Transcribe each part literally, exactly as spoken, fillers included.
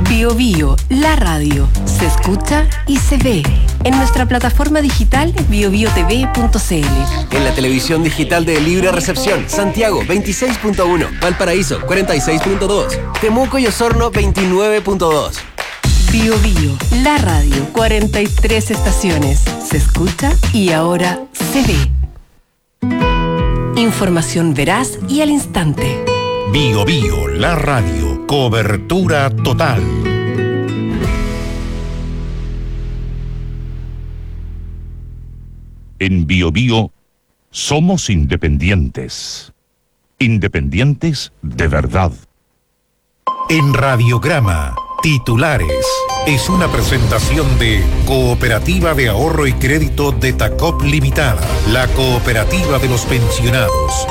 Bio Bio, la radio, se escucha y se ve. En nuestra plataforma digital bio bio t v punto c l. En la televisión digital de Libre Recepción, Santiago veintiséis punto uno, Valparaíso cuarenta y seis punto dos, Temuco y Osorno veintinueve punto dos. Bio Bio, la radio, cuarenta y tres estaciones. Se escucha y ahora se ve. Información veraz y al instante. Bio Bio, la radio, cobertura total. En Bio Bio somos independientes. Independientes de verdad. En Radiograma, titulares. Es una presentación de Cooperativa de Ahorro y Crédito de Tacop Limitada, la cooperativa de los pensionados.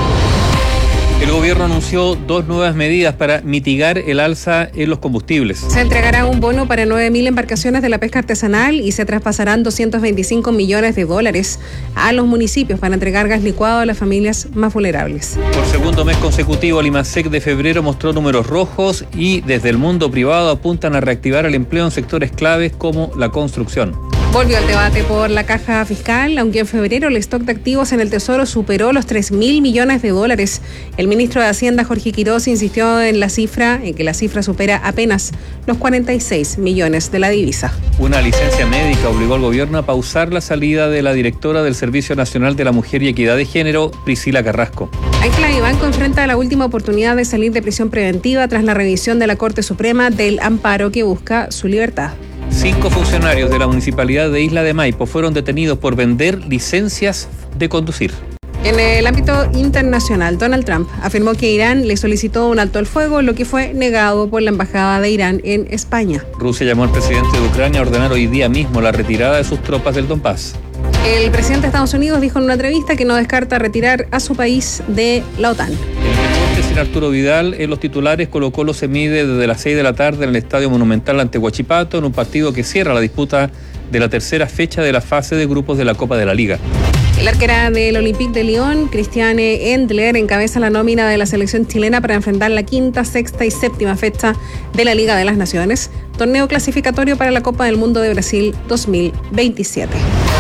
El gobierno anunció dos nuevas medidas para mitigar el alza en los combustibles. Se entregará un bono para nueve mil embarcaciones de la pesca artesanal y se traspasarán doscientos veinticinco millones de dólares a los municipios para entregar gas licuado a las familias más vulnerables. Por segundo mes consecutivo, el IMASEC de febrero mostró números rojos y desde el mundo privado apuntan a reactivar el empleo en sectores claves como la construcción. Volvió el debate por la caja fiscal, aunque en febrero el stock de activos en el Tesoro superó los tres mil millones de dólares. El ministro de Hacienda, Jorge Quiroz, insistió en la cifra, en que la cifra supera apenas los cuarenta y seis millones de la divisa. Una licencia médica obligó al gobierno a pausar la salida de la directora del Servicio Nacional de la Mujer y Equidad de Género, Priscila Carrasco. Ángela Vivanco enfrenta la última oportunidad de salir de prisión preventiva tras la revisión de la Corte Suprema del amparo que busca su libertad. Cinco funcionarios de la Municipalidad de Isla de Maipo fueron detenidos por vender licencias de conducir. En el ámbito internacional, Donald Trump afirmó que Irán le solicitó un alto al fuego, lo que fue negado por la Embajada de Irán en España. Rusia llamó al presidente de Ucrania a ordenar hoy día mismo la retirada de sus tropas del Donbass. El presidente de Estados Unidos dijo en una entrevista que no descarta retirar a su país de la OTAN. Sin Arturo Vidal en los titulares, Colo-Colo se mide desde las seis de la tarde en el Estadio Monumental ante Huachipato en un partido que cierra la disputa de la tercera fecha de la fase de grupos de la Copa de la Liga. El arquera del Olympique de Lyon, Christiane Endler, encabeza la nómina de la selección chilena para enfrentar la quinta, sexta y séptima fecha de la Liga de las Naciones, torneo clasificatorio para la Copa del Mundo de Brasil dos mil veintisiete.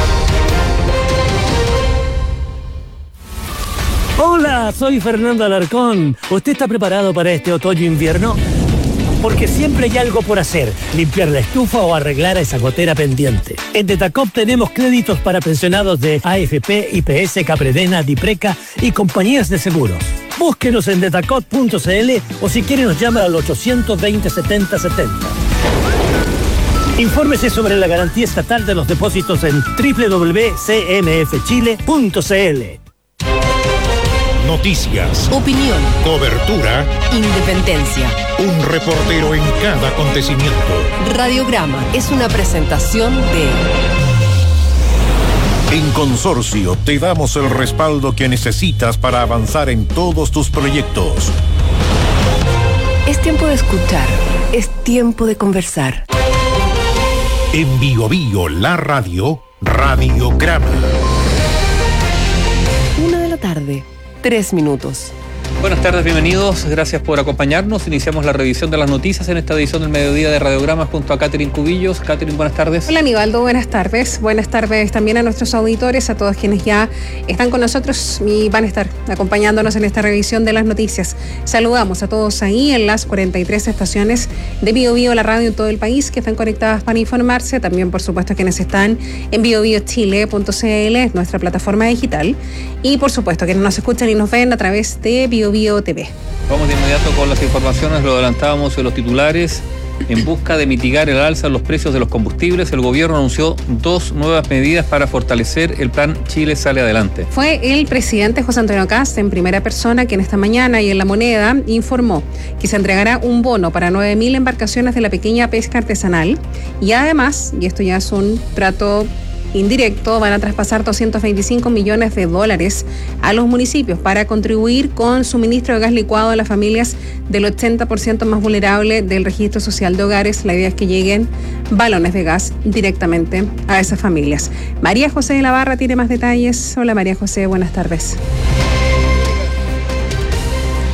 Hola, soy Fernando Alarcón. ¿Usted está preparado para este otoño-invierno? Porque siempre hay algo por hacer, limpiar la estufa o arreglar esa gotera pendiente. En Detacop tenemos créditos para pensionados de A F P, I P S, Capredena, Dipreca y compañías de seguros. Búsquenos en detacop punto c l o si quiere nos llama al ochocientos veinte, setenta setenta. Infórmese sobre la garantía estatal de los depósitos en doble u doble u doble u punto c m f chile punto c l. Noticias, opinión, cobertura, independencia. Un reportero en cada acontecimiento. Radiograma es una presentación de... En Consorcio te damos el respaldo que necesitas para avanzar en todos tus proyectos. Es tiempo de escuchar, es tiempo de conversar. En Bio Bio, la radio, Radiograma. Una de la tarde. Tres minutos. Buenas tardes, bienvenidos. Gracias por acompañarnos. Iniciamos la revisión de las noticias en esta edición del mediodía de Radiogramas junto a Catherine Cubillos. Catherine, buenas tardes. Hola, Aníbaldo, buenas tardes. Buenas tardes también a nuestros auditores, a todos quienes ya están con nosotros y van a estar acompañándonos en esta revisión de las noticias. Saludamos a todos ahí en las cuarenta y tres estaciones de Bio Bio, la radio en todo el país, que están conectadas para informarse. También, por supuesto, quienes están en bio bio chile punto c l, nuestra plataforma digital. Y, por supuesto, quienes nos escuchan y nos ven a través de Bio Bio T V. Vamos de inmediato con las informaciones, lo adelantábamos en los titulares. En busca de mitigar el alza en los precios de los combustibles, el gobierno anunció dos nuevas medidas para fortalecer el plan Chile Sale Adelante. Fue el presidente José Antonio Kast en primera persona quien esta mañana y en La Moneda informó que se entregará un bono para nueve mil embarcaciones de la pequeña pesca artesanal y además, y esto ya es un trato indirecto, van a traspasar doscientos veinticinco millones de dólares a los municipios para contribuir con suministro de gas licuado a las familias del ochenta por ciento más vulnerable del registro social de hogares. La idea es que lleguen balones de gas directamente a esas familias. María José de la Barra tiene más detalles. Hola María José, buenas tardes.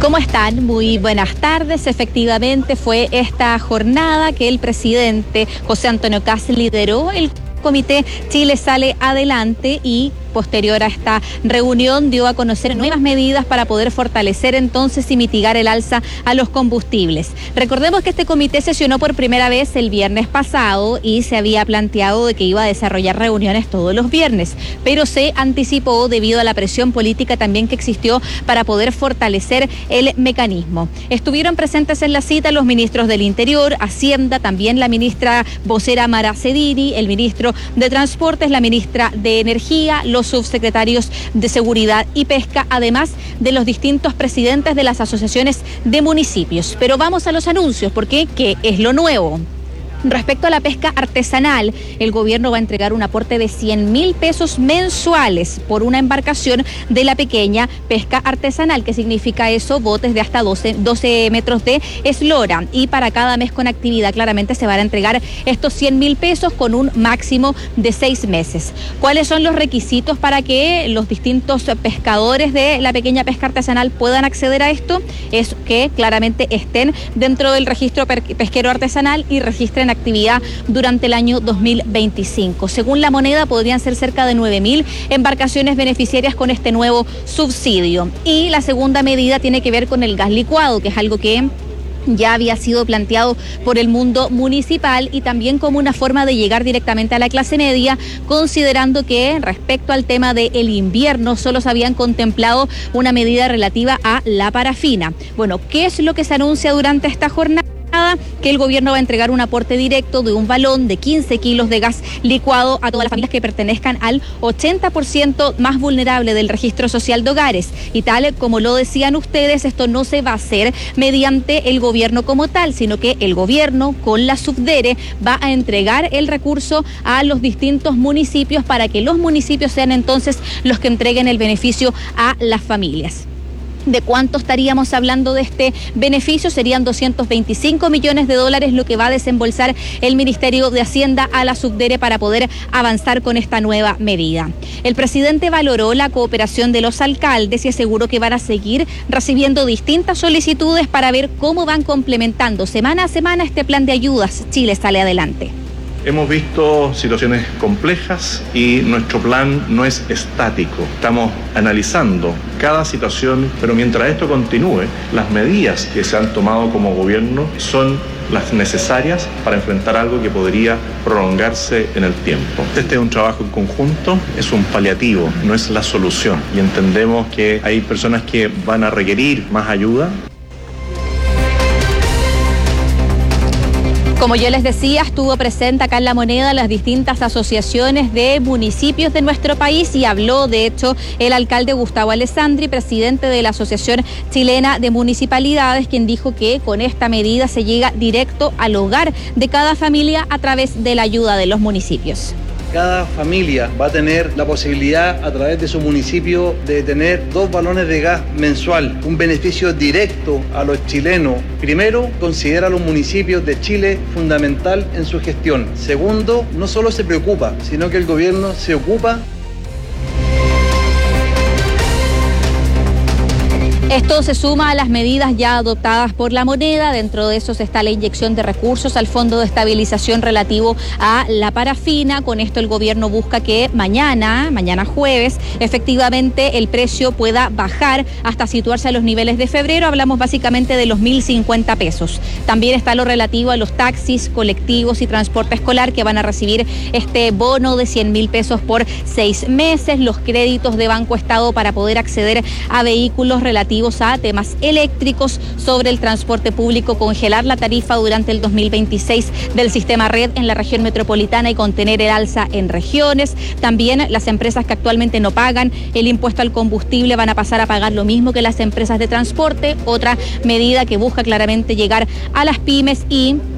¿Cómo están? Muy buenas tardes. Efectivamente fue esta jornada que el presidente José Antonio Kast lideró el Comité Chile Sale Adelante y posterior a esta reunión dio a conocer nuevas medidas para poder fortalecer entonces y mitigar el alza a los combustibles. Recordemos que este comité sesionó por primera vez el viernes pasado y se había planteado de que iba a desarrollar reuniones todos los viernes, pero se anticipó debido a la presión política también que existió para poder fortalecer el mecanismo. Estuvieron presentes en la cita los ministros del Interior, Hacienda, también la ministra vocera Mara Cedini, el ministro de Transportes, la ministra de Energía, los subsecretarios de Seguridad y Pesca, además de los distintos presidentes de las asociaciones de municipios. Pero vamos a los anuncios, porque ¿qué es lo nuevo? Respecto a la pesca artesanal, el gobierno va a entregar un aporte de cien mil pesos mensuales por una embarcación de la pequeña pesca artesanal. ¿Qué significa eso? Botes de hasta doce, doce metros de eslora. Y para cada mes con actividad, claramente se van a entregar estos cien mil pesos con un máximo de seis meses. ¿Cuáles son los requisitos para que los distintos pescadores de la pequeña pesca artesanal puedan acceder a esto? Es que claramente estén dentro del registro pesquero artesanal y registren actividad durante el año dos mil veinticinco. Según La Moneda, podrían ser cerca de nueve mil embarcaciones beneficiarias con este nuevo subsidio. Y la segunda medida tiene que ver con el gas licuado, que es algo que ya había sido planteado por el mundo municipal y también como una forma de llegar directamente a la clase media, considerando que respecto al tema del invierno solo se habían contemplado una medida relativa a la parafina. Bueno, ¿qué es lo que se anuncia durante esta jornada? Que el gobierno va a entregar un aporte directo de un balón de quince kilos de gas licuado a todas las familias que pertenezcan al ochenta por ciento más vulnerable del registro social de hogares. Y tal como lo decían ustedes, esto no se va a hacer mediante el gobierno como tal, sino que el gobierno con la Subdere va a entregar el recurso a los distintos municipios para que los municipios sean entonces los que entreguen el beneficio a las familias. ¿De cuánto estaríamos hablando de este beneficio? Serían doscientos veinticinco millones de dólares lo que va a desembolsar el Ministerio de Hacienda a la Subdere para poder avanzar con esta nueva medida. El presidente valoró la cooperación de los alcaldes y aseguró que van a seguir recibiendo distintas solicitudes para ver cómo van complementando semana a semana este plan de ayudas. Chile Sale Adelante. Hemos visto situaciones complejas y nuestro plan no es estático. Estamos analizando cada situación, pero mientras esto continúe, las medidas que se han tomado como gobierno son las necesarias para enfrentar algo que podría prolongarse en el tiempo. Este es un trabajo en conjunto, es un paliativo, no es la solución. Y entendemos que hay personas que van a requerir más ayuda. Como yo les decía, estuvo presente acá en La Moneda las distintas asociaciones de municipios de nuestro país y habló, de hecho, el alcalde Gustavo Alessandri, presidente de la Asociación Chilena de Municipalidades, quien dijo que con esta medida se llega directo al hogar de cada familia a través de la ayuda de los municipios. Cada familia va a tener la posibilidad a través de su municipio de tener dos balones de gas mensual, un beneficio directo a los chilenos. Primero, considera a los municipios de Chile fundamental en su gestión. Segundo, no solo se preocupa, sino que el gobierno se ocupa. Esto se suma a las medidas ya adoptadas por La Moneda. Dentro de eso está la inyección de recursos al Fondo de Estabilización relativo a la parafina. Con esto el gobierno busca que mañana, mañana jueves, efectivamente el precio pueda bajar hasta situarse a los niveles de febrero. Hablamos básicamente de los mil cincuenta pesos. También está lo relativo a los taxis, colectivos y transporte escolar que van a recibir este bono de cien mil pesos por seis meses. Los créditos de Banco Estado para poder acceder a vehículos relativos a temas eléctricos, sobre el transporte público, congelar la tarifa durante el dos mil veintiséis del sistema red en la región metropolitana y contener el alza en regiones. También las empresas que actualmente no pagan el impuesto al combustible van a pasar a pagar lo mismo que las empresas de transporte, otra medida que busca claramente llegar a las pymes y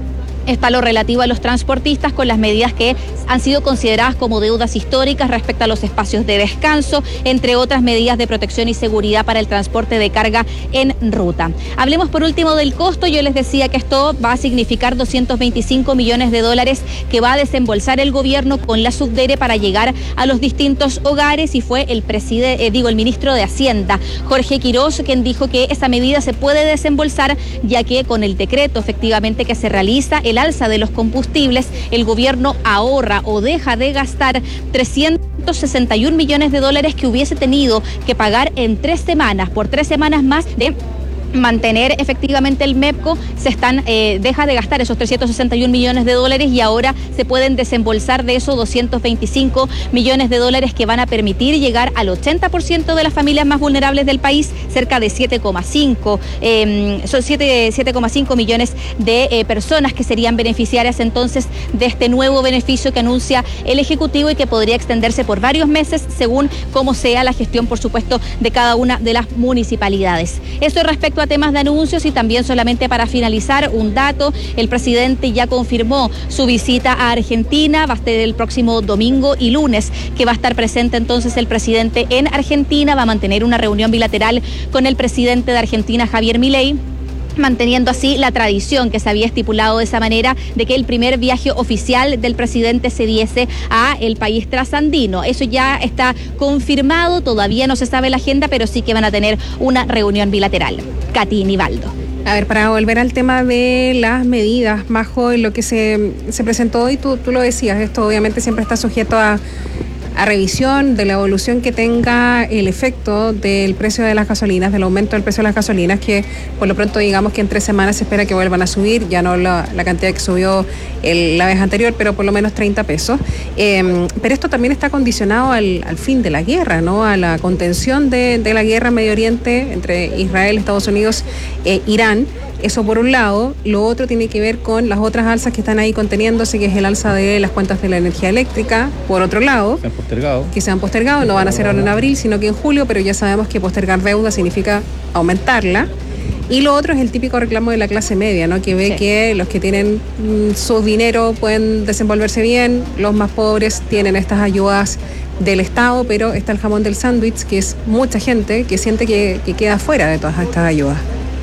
Está lo relativo a los transportistas con las medidas que han sido consideradas como deudas históricas respecto a los espacios de descanso, entre otras medidas de protección y seguridad para el transporte de carga en ruta. Hablemos por último del costo. Yo les decía que esto va a significar doscientos veinticinco millones de dólares que va a desembolsar el gobierno con la Subdere para llegar a los distintos hogares, y fue el preside, eh, digo, el ministro de Hacienda, Jorge Quirós, quien dijo que esa medida se puede desembolsar, ya que con el decreto efectivamente que se realiza, el alza de los combustibles, el gobierno ahorra o deja de gastar trescientos sesenta y un millones de dólares que hubiese tenido que pagar en tres semanas, por tres semanas más de mantener efectivamente el MEPCO. Se están, eh, deja de gastar esos trescientos sesenta y un millones de dólares y ahora se pueden desembolsar de esos doscientos veinticinco millones de dólares que van a permitir llegar al ochenta por ciento de las familias más vulnerables del país, cerca de siete coma cinco, eh, son siete coma cinco millones de eh, personas que serían beneficiarias entonces de este nuevo beneficio que anuncia el Ejecutivo y que podría extenderse por varios meses según cómo sea la gestión, por supuesto, de cada una de las municipalidades. Eso respecto a temas de anuncios. Y también, solamente para finalizar, un dato: el presidente ya confirmó su visita a Argentina, va a ser el próximo domingo y lunes que va a estar presente entonces el presidente en Argentina, va a mantener una reunión bilateral con el presidente de Argentina, Javier Milei, manteniendo así la tradición que se había estipulado de esa manera de que el primer viaje oficial del presidente se diese a el país trasandino. Eso ya está confirmado, todavía no se sabe la agenda, pero sí que van a tener una reunión bilateral. Katy Nivaldo. A ver, para volver al tema de las medidas, Majo, lo que se, se presentó hoy, tú, tú lo decías, esto obviamente siempre está sujeto a a revisión de la evolución que tenga el efecto del precio de las gasolinas, del aumento del precio de las gasolinas, que por lo pronto digamos que en tres semanas se espera que vuelvan a subir, ya no la, la cantidad que subió el, la vez anterior, pero por lo menos treinta pesos. Eh, pero esto también está condicionado al, al fin de la guerra, ¿no? A la contención de, de la guerra en Medio Oriente entre Israel, Estados Unidos e Irán. Eso por un lado. Lo otro tiene que ver con las otras alzas que están ahí conteniéndose, que es el alza de las cuentas de la energía eléctrica, por otro lado. Se han postergado. Que se han postergado, no van a ser ahora en abril, sino que en julio, pero ya sabemos que postergar deuda significa aumentarla. Y lo otro es el típico reclamo de la clase media, ¿no? Que ve sí. que los que tienen mm, su dinero pueden desenvolverse bien, los más pobres tienen estas ayudas del Estado, pero está el jamón del sándwich, que es mucha gente que siente que, que queda fuera de todas estas ayudas.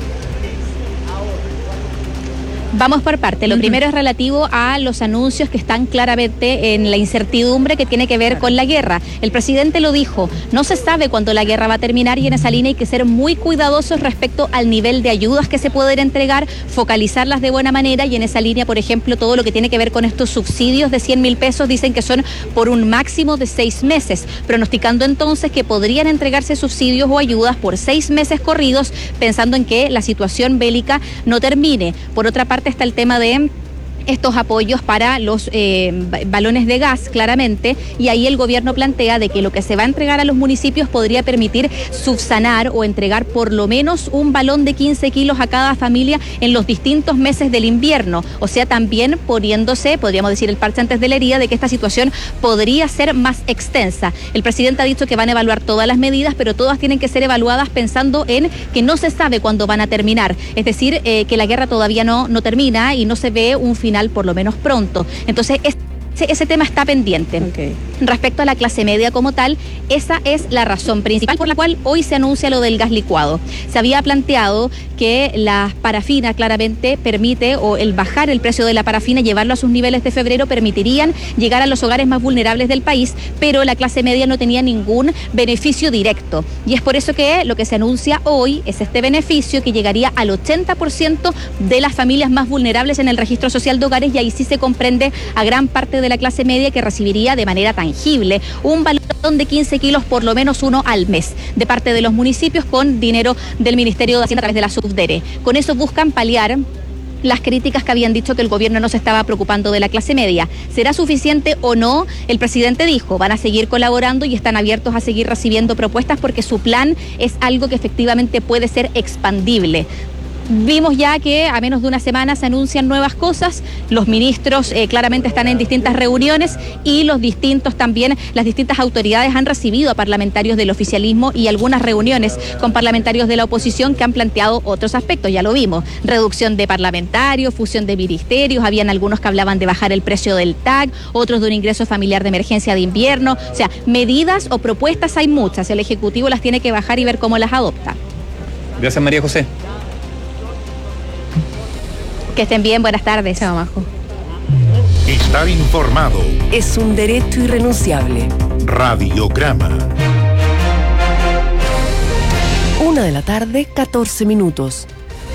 Vamos por parte. Lo uh-huh. primero es relativo a los anuncios que están claramente en la incertidumbre que tiene que ver con la guerra. El presidente lo dijo, no se sabe cuándo la guerra va a terminar y en esa línea hay que ser muy cuidadosos respecto al nivel de ayudas que se pueden entregar, focalizarlas de buena manera y en esa línea, por ejemplo, todo lo que tiene que ver con estos subsidios de cien mil pesos dicen que son por un máximo de seis meses, pronosticando entonces que podrían entregarse subsidios o ayudas por seis meses corridos, pensando en que la situación bélica no termine. Por otra parte, está el tema de estos apoyos para los eh, balones de gas, claramente, y ahí el gobierno plantea de que lo que se va a entregar a los municipios podría permitir subsanar o entregar por lo menos un balón de quince kilos a cada familia en los distintos meses del invierno, o sea, también poniéndose, podríamos decir, el parche antes de la herida de que esta situación podría ser más extensa. El presidente ha dicho que van a evaluar todas las medidas, pero todas tienen que ser evaluadas pensando en que no se sabe cuándo van a terminar, es decir, eh, que la guerra todavía no, no termina y no se ve un final por lo menos pronto. Entonces, ese, ese tema está pendiente. Okay. Respecto a la clase media como tal, esa es la razón principal por la cual hoy se anuncia lo del gas licuado. Se había planteado que la parafina claramente permite, o el bajar el precio de la parafina, llevarlo a sus niveles de febrero, permitirían llegar a los hogares más vulnerables del país, pero la clase media no tenía ningún beneficio directo. Y es por eso que lo que se anuncia hoy es este beneficio que llegaría al ochenta por ciento de las familias más vulnerables en el registro social de hogares, y ahí sí se comprende a gran parte de la clase media que recibiría de manera tangible un balón de quince kilos, por lo menos uno al mes, de parte de los municipios con dinero del Ministerio de Hacienda a través de la Subdere. Con eso buscan paliar las críticas que habían dicho que el gobierno no se estaba preocupando de la clase media. ¿Será suficiente o no? El presidente dijo, van a seguir colaborando y están abiertos a seguir recibiendo propuestas porque su plan es algo que efectivamente puede ser expandible. Vimos ya que a menos de una semana se anuncian nuevas cosas, los ministros eh, claramente están en distintas reuniones y los distintos también, las distintas autoridades han recibido a parlamentarios del oficialismo y algunas reuniones con parlamentarios de la oposición que han planteado otros aspectos, ya lo vimos, reducción de parlamentarios, fusión de ministerios, habían algunos que hablaban de bajar el precio del T A C, otros de un ingreso familiar de emergencia de invierno, o sea, medidas o propuestas hay muchas, el Ejecutivo las tiene que bajar y ver cómo las adopta. Gracias, María José. Que estén bien, buenas tardes. Chao, Majo. Estar informado. Es un derecho irrenunciable. Radiograma. Una de la tarde, catorce minutos.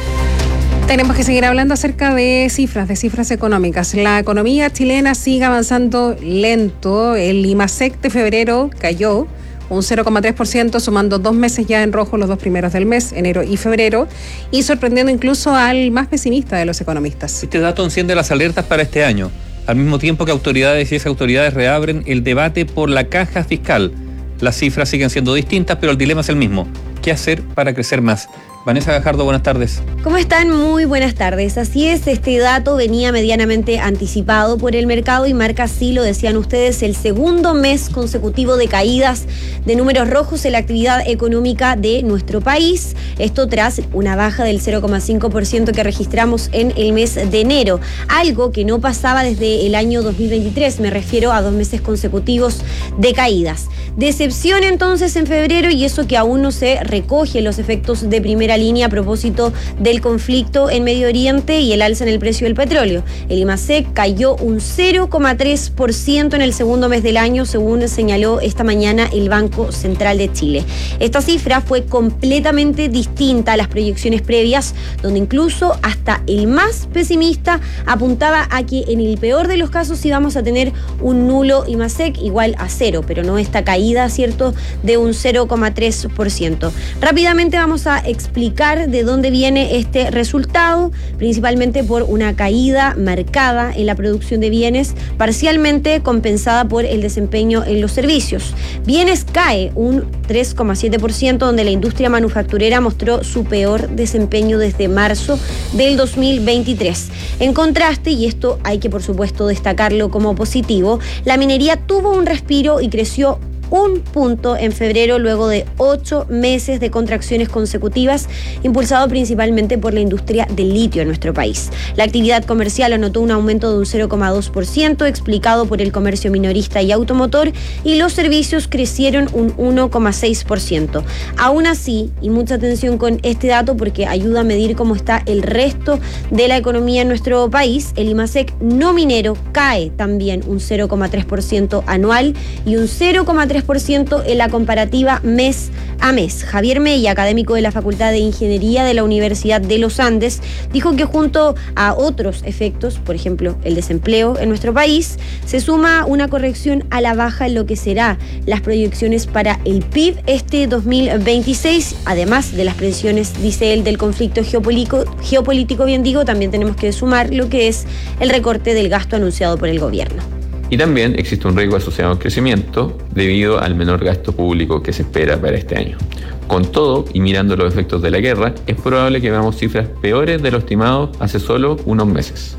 Tenemos que seguir hablando acerca de cifras, de cifras económicas. La economía chilena sigue avanzando lento. El IMASEC de febrero cayó un cero coma tres por ciento, sumando dos meses ya en rojo, los dos primeros del mes, enero y febrero, y sorprendiendo incluso al más pesimista de los economistas. Este dato enciende las alertas para este año, al mismo tiempo que autoridades y exautoridades reabren el debate por la caja fiscal. Las cifras siguen siendo distintas, pero el dilema es el mismo. ¿Qué hacer para crecer más? Vanessa Gajardo, buenas tardes. ¿Cómo están? Muy buenas tardes. Así es, este dato venía medianamente anticipado por el mercado y marca, así lo decían ustedes, el segundo mes consecutivo de caídas de números rojos en la actividad económica de nuestro país. Esto tras una baja del cero coma cinco por ciento que registramos en el mes de enero, algo que no pasaba desde el año dos mil veintitrés, me refiero a dos meses consecutivos de caídas. Decepción entonces en febrero, y eso que aún no se recoge los efectos de primera línea a propósito del conflicto en Medio Oriente y el alza en el precio del petróleo. El IMASEC cayó un cero coma tres por ciento en el segundo mes del año, según señaló esta mañana el Banco Central de Chile. Esta cifra fue completamente distinta a las proyecciones previas, donde incluso hasta el más pesimista apuntaba a que en el peor de los casos íbamos a tener un nulo IMASEC igual a cero, pero no esta caída, ¿cierto?, de un cero coma tres por ciento. Rápidamente vamos a explicar de dónde viene este resultado, principalmente por una caída marcada en la producción de bienes, parcialmente compensada por el desempeño en los servicios. Bienes cae un tres coma siete por ciento, donde la industria manufacturera mostró su peor desempeño desde marzo del dos mil veintitrés. En contraste, y esto hay que por supuesto destacarlo como positivo, la minería tuvo un respiro y creció un punto en febrero luego de ocho meses de contracciones consecutivas, impulsado principalmente por la industria del litio en nuestro país. La actividad comercial anotó un aumento de un cero coma dos por ciento, explicado por el comercio minorista y automotor, y los servicios crecieron un uno coma seis por ciento. Aún así, y mucha atención con este dato porque ayuda a medir cómo está el resto de la economía en nuestro país, el IMASEC no minero cae también un cero coma tres por ciento anual y un cero coma tres por ciento en la comparativa mes a mes. Javier Mella, académico de la Facultad de Ingeniería de la Universidad de los Andes, dijo que junto a otros efectos, por ejemplo el desempleo en nuestro país, se suma una corrección a la baja en lo que será las proyecciones para el P I B este dos mil veintiséis, además de las presiones, dice él, del conflicto geopolítico, geopolítico bien digo, también tenemos que sumar lo que es el recorte del gasto anunciado por el gobierno. Y también existe un riesgo asociado al crecimiento debido al menor gasto público que se espera para este año. Con todo, y mirando los efectos de la guerra, es probable que veamos cifras peores de lo estimado hace solo unos meses.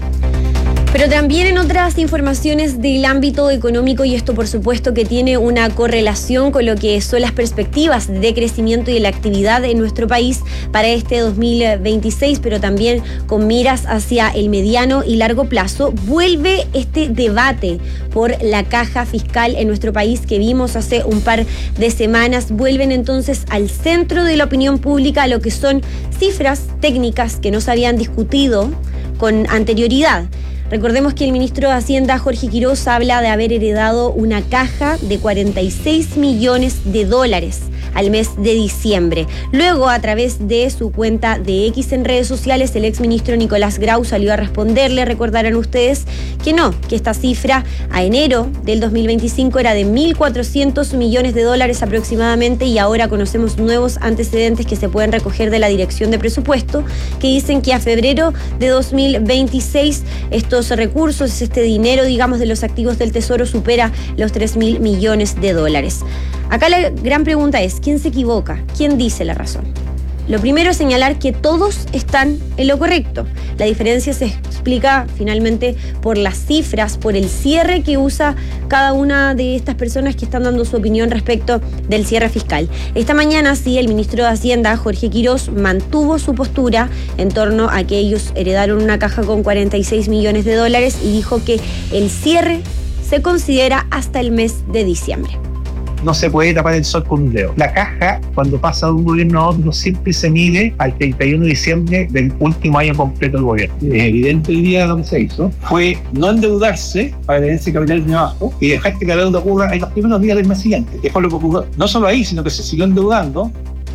Pero también en otras informaciones del ámbito económico, y esto por supuesto que tiene una correlación con lo que son las perspectivas de crecimiento y de la actividad en nuestro país para este dos mil veintiséis, pero también con miras hacia el mediano y largo plazo, vuelve este debate por la caja fiscal en nuestro país que vimos hace un par de semanas. Vuelven entonces al centro de la opinión pública lo que son cifras técnicas que no se habían discutido con anterioridad. Recordemos que el ministro de Hacienda, Jorge Quiroz, habla de haber heredado una caja de cuarenta y seis millones de dólares al mes de diciembre. Luego, a través de su cuenta de X en redes sociales, el exministro Nicolás Grau salió a responderle. Recordarán ustedes que no, que esta cifra a enero del dos mil veinticinco era de mil cuatrocientos millones de dólares aproximadamente, y ahora conocemos nuevos antecedentes que se pueden recoger de la Dirección de Presupuesto, que dicen que a febrero de dos mil veintiséis estos recursos, este dinero, digamos, de los activos del Tesoro supera los tres mil millones de dólares. Acá la gran pregunta es, ¿quién se equivoca? ¿Quién dice la razón? Lo primero es señalar que todos están en lo correcto. La diferencia se explica finalmente por las cifras, por el cierre que usa cada una de estas personas que están dando su opinión respecto del cierre fiscal. Esta mañana sí, el ministro de Hacienda, Jorge Quirós, mantuvo su postura en torno a que ellos heredaron una caja con cuarenta y seis millones de dólares y dijo que el cierre se considera hasta el mes de diciembre. No se puede tapar el sol con un dedo. La caja, cuando pasa de un gobierno a otro, siempre se mide al treinta y uno de diciembre del último año completo del gobierno. Es evidente hoy día lo que se hizo fue no endeudarse para tener ese capital de abajo y dejar que la deuda ocurra en los primeros días del mes siguiente, que fue lo que ocurrió. No solo ahí, sino que se siguió endeudando.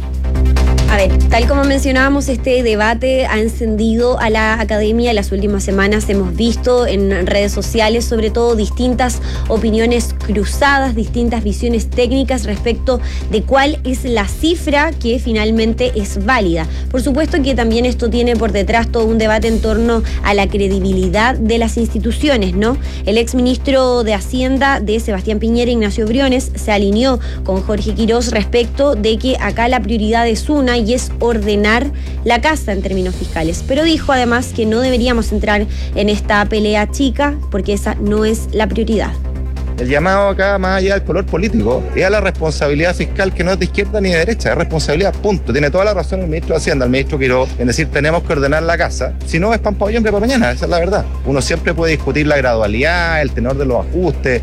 A ver, tal como mencionábamos, este debate ha encendido a la academia. En las últimas semanas hemos visto en redes sociales, sobre todo, distintas opiniones cruzadas, distintas visiones técnicas respecto de cuál es la cifra que finalmente es válida. Por supuesto que también esto tiene por detrás todo un debate en torno a la credibilidad de las instituciones, ¿no? El exministro de Hacienda de Sebastián Piñera, Ignacio Briones, se alineó con Jorge Quirós respecto de que acá la prioridad es una y es ordenar la casa en términos fiscales. Pero dijo además que no deberíamos entrar en esta pelea chica porque esa no es la prioridad. El llamado acá, más allá del color político, es a la responsabilidad fiscal, que no es de izquierda ni de derecha, es responsabilidad, punto. Tiene toda la razón el ministro de Hacienda, el ministro Quirós, en decir tenemos que ordenar la casa. Si no, es pan para hoy, hambre para mañana, esa es la verdad. Uno siempre puede discutir la gradualidad, el tenor de los ajustes.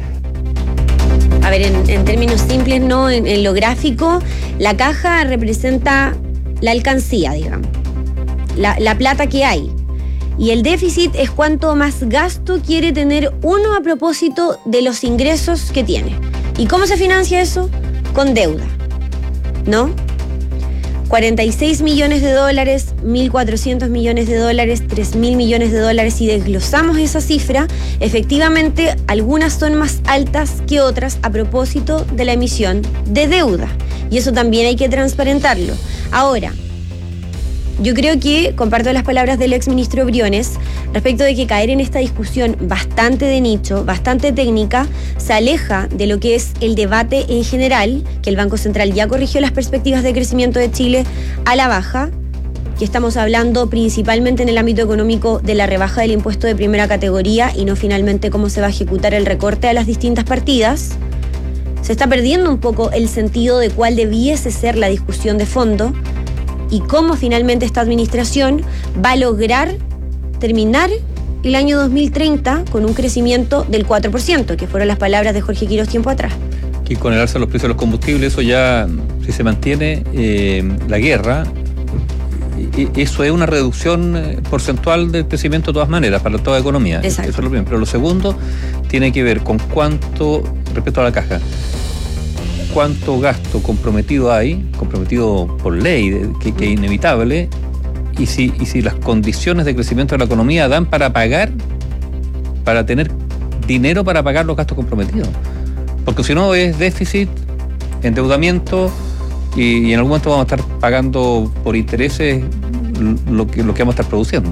A ver, en, en términos simples, ¿no? En, en lo gráfico, la caja representa la alcancía, digamos, la, la plata que hay. Y el déficit es cuánto más gasto quiere tener uno a propósito de los ingresos que tiene. ¿Y cómo se financia eso? Con deuda, ¿no? cuarenta y seis millones de dólares, mil cuatrocientos millones de dólares, tres mil millones de dólares. Si desglosamos esa cifra, efectivamente algunas son más altas que otras a propósito de la emisión de deuda. Y eso también hay que transparentarlo. Ahora, yo creo que comparto las palabras del exministro Briones respecto de que caer en esta discusión bastante de nicho, bastante técnica, se aleja de lo que es el debate en general, que el Banco Central ya corrigió las perspectivas de crecimiento de Chile a la baja, que estamos hablando principalmente en el ámbito económico de la rebaja del impuesto de primera categoría y no finalmente cómo se va a ejecutar el recorte a las distintas partidas. Se está perdiendo un poco el sentido de cuál debiese ser la discusión de fondo y cómo finalmente esta administración va a lograr terminar el año dos mil treinta con un crecimiento del cuatro por ciento, que fueron las palabras de Jorge Quirós tiempo atrás. Y con el alza de los precios de los combustibles, eso ya, si se mantiene eh, la guerra, eso es una reducción porcentual del crecimiento de todas maneras para toda economía. Exacto. Eso es lo primero. Pero lo segundo tiene que ver con cuánto, respecto a la caja, cuánto gasto comprometido hay, comprometido por ley, que, que es inevitable, y si, y si las condiciones de crecimiento de la economía dan para pagar, para tener dinero para pagar los gastos comprometidos. Porque si no es déficit, endeudamiento, y, y en algún momento vamos a estar pagando por intereses lo que, lo que vamos a estar produciendo.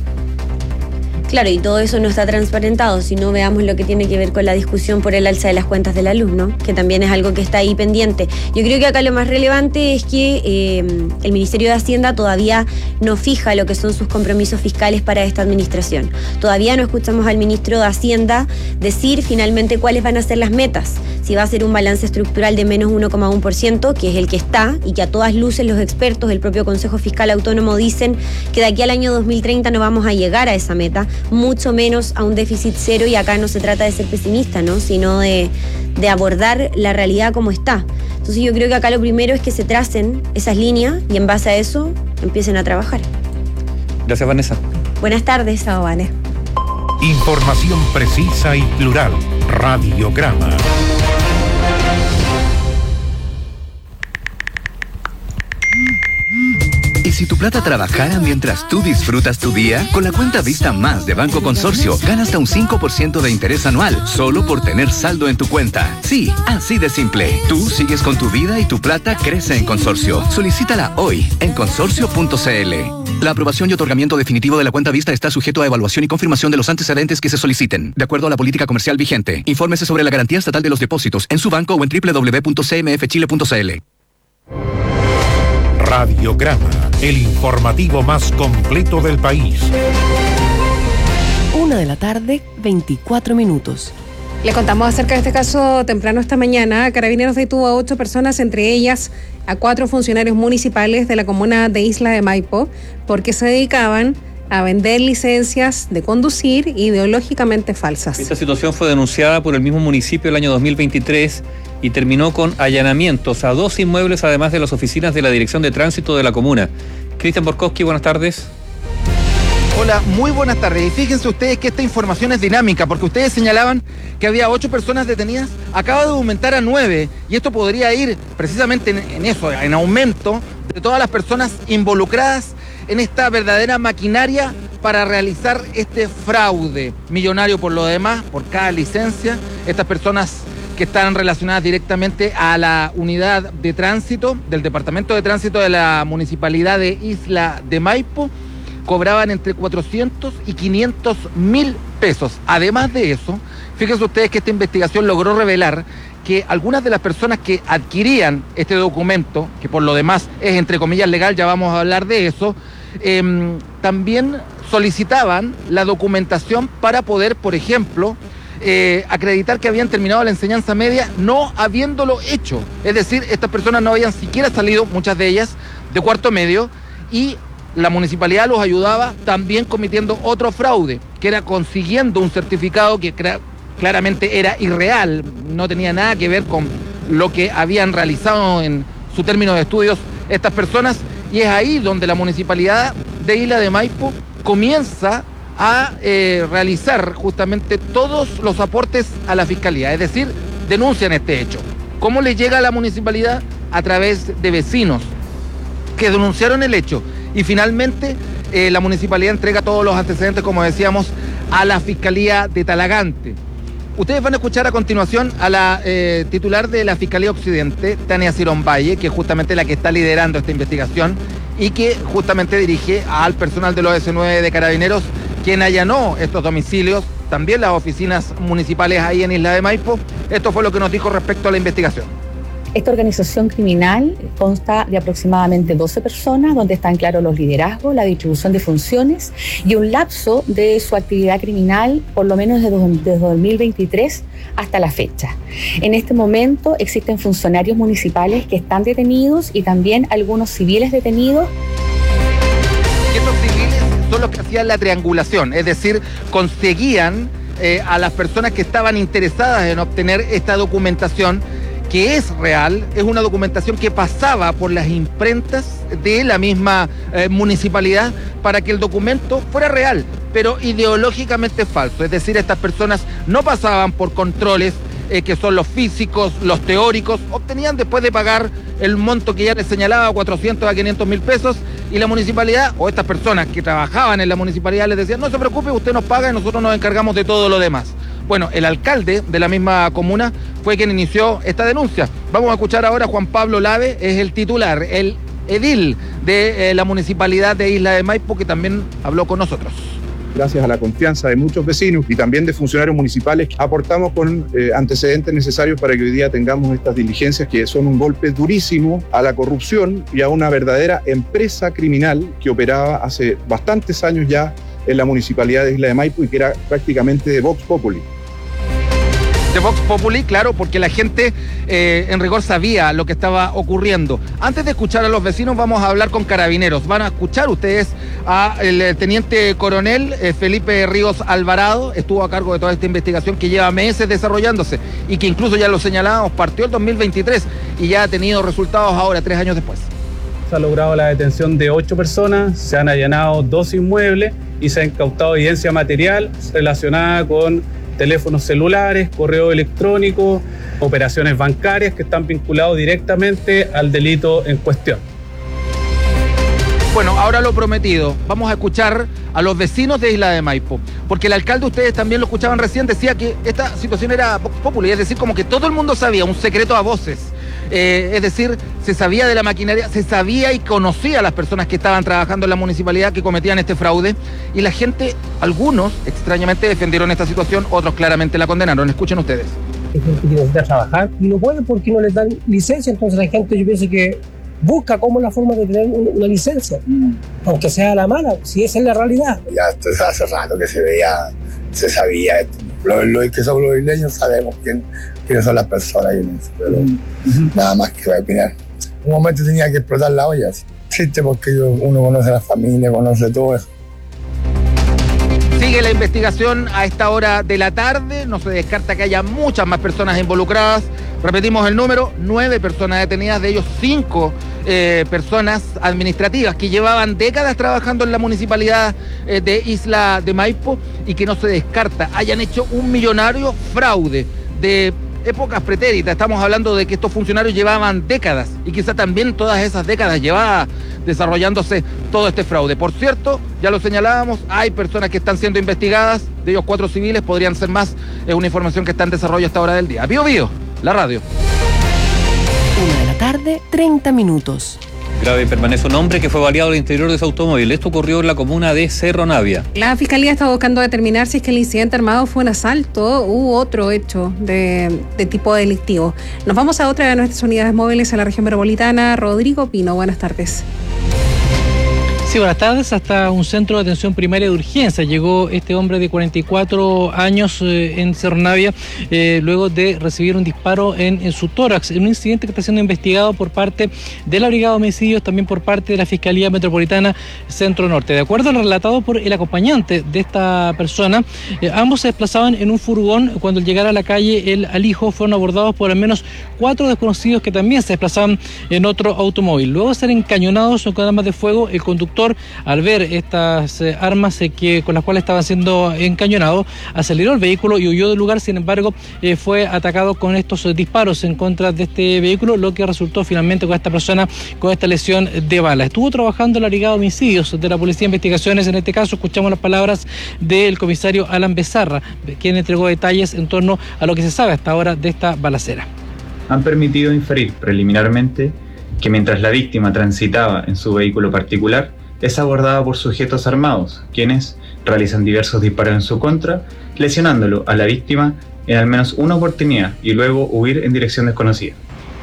Claro, y todo eso no está transparentado, si no veamos lo que tiene que ver con la discusión por el alza de las cuentas de la luz, ¿no? Que también es algo que está ahí pendiente. Yo creo que acá lo más relevante es que eh, el Ministerio de Hacienda todavía no fija lo que son sus compromisos fiscales para esta administración. Todavía no escuchamos al ministro de Hacienda decir finalmente cuáles van a ser las metas. Si va a ser un balance estructural de menos uno coma uno por ciento, que es el que está, y que a todas luces los expertos, el propio Consejo Fiscal Autónomo, dicen que de aquí al año dos mil treinta no vamos a llegar a esa meta, mucho menos a un déficit cero, y acá no se trata de ser pesimista, ¿no? Sino de, de abordar la realidad como está. Entonces yo creo que acá lo primero es que se tracen esas líneas y en base a eso empiecen a trabajar. Gracias, Vanessa. Buenas tardes. Chao, Vanessa. Información precisa y plural. Radiograma. ¿Y si tu plata trabajara mientras tú disfrutas tu día? Con la cuenta Vista Más de Banco Consorcio, gana hasta un cinco por ciento de interés anual, solo por tener saldo en tu cuenta. Sí, así de simple. Tú sigues con tu vida y tu plata crece en Consorcio. Solicítala hoy en consorcio punto c l. La aprobación y otorgamiento definitivo de la cuenta Vista está sujeto a evaluación y confirmación de los antecedentes que se soliciten, de acuerdo a la política comercial vigente. Infórmese sobre la garantía estatal de los depósitos en su banco o en doble u doble u doble u punto c m f chile punto c l. Radiograma, el informativo más completo del país. Una de la tarde, veinticuatro minutos. Le contamos acerca de este caso temprano esta mañana. Carabineros detuvo a ocho personas, entre ellas a cuatro funcionarios municipales de la comuna de Isla de Maipo, porque se dedicaban a vender licencias de conducir ideológicamente falsas. Esta situación fue denunciada por el mismo municipio el año dos mil veintitrés y terminó con allanamientos a dos inmuebles, además de las oficinas de la Dirección de Tránsito de la comuna. Cristian Borkowski, buenas tardes. Hola, muy buenas tardes. Y fíjense ustedes que esta información es dinámica, porque ustedes señalaban que había ocho personas detenidas, acaba de aumentar a nueve, y esto podría ir precisamente en, en eso, en aumento de todas las personas involucradas en esta verdadera maquinaria para realizar este fraude millonario. Por lo demás, por cada licencia, estas personas que están relacionadas directamente a la unidad de tránsito del Departamento de Tránsito de la Municipalidad de Isla de Maipo cobraban entre cuatrocientos y quinientos mil pesos. Además de eso, fíjense ustedes que esta investigación logró revelar que algunas de las personas que adquirían este documento, que por lo demás es entre comillas legal, ya vamos a hablar de eso, eh, también solicitaban la documentación para poder, por ejemplo, eh, acreditar que habían terminado la enseñanza media no habiéndolo hecho. Es decir, estas personas no habían siquiera salido, muchas de ellas, de cuarto medio, y la municipalidad los ayudaba también cometiendo otro fraude, que era consiguiendo un certificado que claramente era irreal, no tenía nada que ver con lo que habían realizado en su término de estudios estas personas, y es ahí donde la municipalidad de Isla de Maipo comienza a eh, realizar justamente todos los aportes a la fiscalía, es decir, denuncian este hecho. ¿Cómo le llega a la municipalidad? A través de vecinos que denunciaron el hecho. Y finalmente, eh, la municipalidad entrega todos los antecedentes, como decíamos, a la Fiscalía de Talagante. Ustedes van a escuchar a continuación a la eh, titular de la Fiscalía Occidente, Tania Cirón Valle, que es justamente la que está liderando esta investigación y que justamente dirige al personal de los ese nueve de Carabineros, quien allanó estos domicilios, también las oficinas municipales ahí en Isla de Maipo. Esto fue lo que nos dijo respecto a la investigación. Esta organización criminal consta de aproximadamente doce personas, donde están claros los liderazgos, la distribución de funciones y un lapso de su actividad criminal, por lo menos desde dos mil veintitrés hasta la fecha. En este momento existen funcionarios municipales que están detenidos y también algunos civiles detenidos. Y estos civiles son los que hacían la triangulación, es decir, conseguían eh, a las personas que estaban interesadas en obtener esta documentación, que es real, es una documentación que pasaba por las imprentas de la misma eh, municipalidad para que el documento fuera real, pero ideológicamente falso. Es decir, estas personas no pasaban por controles eh, que son los físicos, los teóricos, obtenían después de pagar el monto que ya les señalaba, cuatrocientos a quinientos mil pesos, y la municipalidad, o estas personas que trabajaban en la municipalidad, les decían, no se preocupe, usted nos paga y nosotros nos encargamos de todo lo demás. Bueno, el alcalde de la misma comuna fue quien inició esta denuncia. Vamos a escuchar ahora a Juan Pablo Lave, es el titular, el edil de eh, la municipalidad de Isla de Maipo, que también habló con nosotros. Gracias a la confianza de muchos vecinos y también de funcionarios municipales, aportamos con eh, antecedentes necesarios para que hoy día tengamos estas diligencias que son un golpe durísimo a la corrupción y a una verdadera empresa criminal que operaba hace bastantes años ya en la municipalidad de Isla de Maipo y que era prácticamente de Vox Populi. De Vox Populi, claro, porque la gente eh, en rigor sabía lo que estaba ocurriendo. Antes de escuchar a los vecinos, vamos a hablar con Carabineros. Van a escuchar ustedes al teniente coronel eh, Felipe Ríos Alvarado, estuvo a cargo de toda esta investigación que lleva meses desarrollándose y que incluso ya lo señalábamos, partió el dos mil veintitrés y ya ha tenido resultados ahora, tres años después. Se ha logrado la detención de ocho personas, se han allanado dos inmuebles y se ha incautado evidencia material relacionada con teléfonos celulares, correo electrónico, operaciones bancarias que están vinculados directamente al delito en cuestión. Bueno, ahora lo prometido, vamos a escuchar a los vecinos de Isla de Maipo, porque el alcalde, ustedes también lo escuchaban recién, decía que esta situación era Vox Populi, es decir, como que todo el mundo sabía, un secreto a voces. Eh, es decir, se sabía de la maquinaria, se sabía y conocía a las personas que estaban trabajando en la municipalidad que cometían este fraude, y la gente, algunos extrañamente defendieron esta situación, otros claramente la condenaron. Escuchen ustedes. Hay gente que necesita trabajar y no puede porque no les dan licencia, entonces la gente, yo pienso que busca cómo la forma de tener un, una licencia, mm. aunque sea a la mala, si esa es la realidad. Ya esto hace rato que se veía, se sabía esto. Los, los que somos los isleños sabemos quién, quiénes son las personas, pero mm. nada más que voy a opinar. Un momento tenía que explotar la olla, existe porque uno conoce a la familia, conoce todo eso. Sigue la investigación a esta hora de la tarde, no se descarta que haya muchas más personas involucradas. Repetimos el número, nueve personas detenidas, de ellos cinco eh, personas administrativas que llevaban décadas trabajando en la municipalidad eh, de Isla de Maipo y que no se descarta hayan hecho un millonario fraude de épocas pretéritas. Estamos hablando de que estos funcionarios llevaban décadas y quizá también todas esas décadas llevaba desarrollándose todo este fraude. Por cierto, ya lo señalábamos, hay personas que están siendo investigadas, de ellos cuatro civiles, podrían ser más, es una información que está en desarrollo a esta hora del día. Bío Bío, la radio. Una de la tarde, treinta minutos. Grave permanece un hombre que fue baleado al interior de su automóvil. Esto ocurrió en la comuna de Cerro Navia. La Fiscalía está buscando determinar si es que el incidente armado fue un asalto u otro hecho de, de tipo delictivo. Nos vamos a otra de nuestras unidades móviles a la región metropolitana. Rodrigo Pino, buenas tardes. Sí, buenas tardes. Hasta un centro de atención primaria de urgencia llegó este hombre de cuarenta y cuatro años eh, en Cerro Navia, eh, luego de recibir un disparo en, en su tórax, en un incidente que está siendo investigado por parte de la Brigada de Homicidios, también por parte de la Fiscalía Metropolitana Centro Norte. De acuerdo al relatado por el acompañante de esta persona, eh, ambos se desplazaban en un furgón. Cuando al llegar a la calle El Alijo fueron abordados por al menos cuatro desconocidos que también se desplazaban en otro automóvil. Luego de ser encañonados con armas de fuego, el conductor, al ver estas eh, armas eh, que, con las cuales estaban siendo encañonados, aceleró el vehículo y huyó del lugar. Sin embargo, eh, fue atacado con estos eh, disparos en contra de este vehículo, lo que resultó finalmente con esta persona con esta lesión de bala. Estuvo trabajando la Brigada de Homicidios de la Policía de Investigaciones. En este caso, escuchamos las palabras del comisario Alan Becerra, quien entregó detalles en torno a lo que se sabe hasta ahora de esta balacera. Han permitido inferir preliminarmente que mientras la víctima transitaba en su vehículo particular, es abordada por sujetos armados, quienes realizan diversos disparos en su contra, lesionándolo a la víctima en al menos una oportunidad y luego huir en dirección desconocida.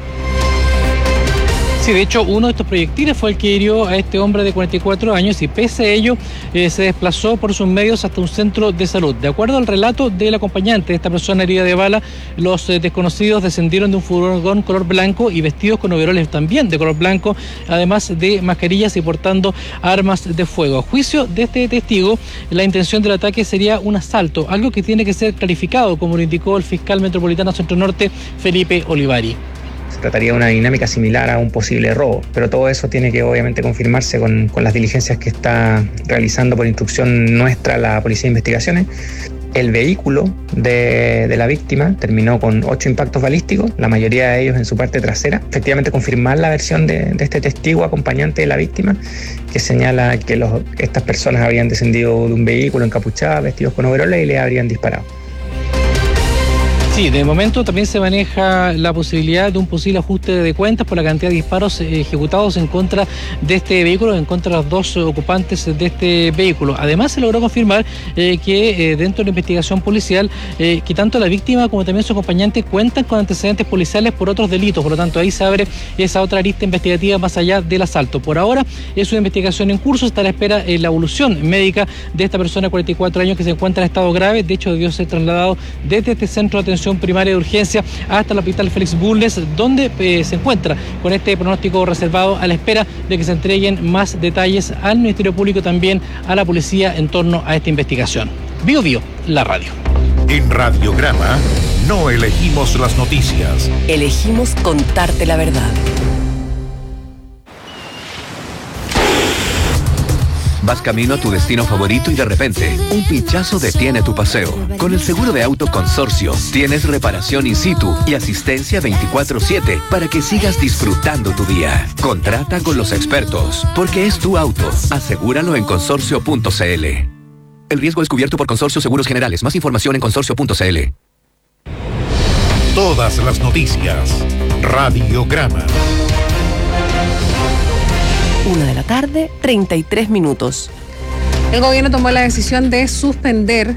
Sí, de hecho, uno de estos proyectiles fue el que hirió a este hombre de cuarenta y cuatro años y pese a ello eh, se desplazó por sus medios hasta un centro de salud. De acuerdo al relato del acompañante de esta persona herida de bala, los eh, desconocidos descendieron de un furgón color blanco y vestidos con overoles también de color blanco, además de mascarillas y portando armas de fuego. A juicio de este testigo, la intención del ataque sería un asalto, algo que tiene que ser clarificado, como lo indicó el fiscal metropolitano Centro Norte, Felipe Olivari. Se trataría de una dinámica similar a un posible robo, pero todo eso tiene que obviamente confirmarse con, con las diligencias que está realizando por instrucción nuestra la Policía de Investigaciones. El vehículo de, de la víctima terminó con ocho impactos balísticos, la mayoría de ellos en su parte trasera. Efectivamente, confirmar la versión de, de este testigo acompañante de la víctima, que señala que los, estas personas habían descendido de un vehículo encapuchadas, vestidos con overoles y le habrían disparado. Sí, de momento también se maneja la posibilidad de un posible ajuste de cuentas por la cantidad de disparos ejecutados en contra de este vehículo, en contra de los dos ocupantes de este vehículo. Además, se logró confirmar eh, que eh, dentro de la investigación policial, eh, que tanto la víctima como también su acompañante cuentan con antecedentes policiales por otros delitos. Por lo tanto, ahí se abre esa otra arista investigativa más allá del asalto. Por ahora, es una investigación en curso, está a la espera de la evolución médica de esta persona de cuarenta y cuatro años que se encuentra en estado grave. De hecho, debió ser trasladado desde este centro de atención primaria de urgencia hasta el hospital Félix Bulnes, donde eh, se encuentra con este pronóstico reservado a la espera de que se entreguen más detalles al Ministerio Público, también a la policía en torno a esta investigación. Bío Bío, la radio. En Radiograma no elegimos las noticias. Elegimos contarte la verdad. Vas camino a tu destino favorito y de repente, un pinchazo detiene tu paseo. Con el seguro de auto Consorcio, tienes reparación in situ y asistencia veinticuatro siete para que sigas disfrutando tu día. Contrata con los expertos, porque es tu auto. Asegúralo en consorcio punto c l. El riesgo es cubierto por Consorcio Seguros Generales. Más información en consorcio punto c l. Todas las noticias. Radiograma. Una de la tarde, treinta y tres minutos. El gobierno tomó la decisión de suspender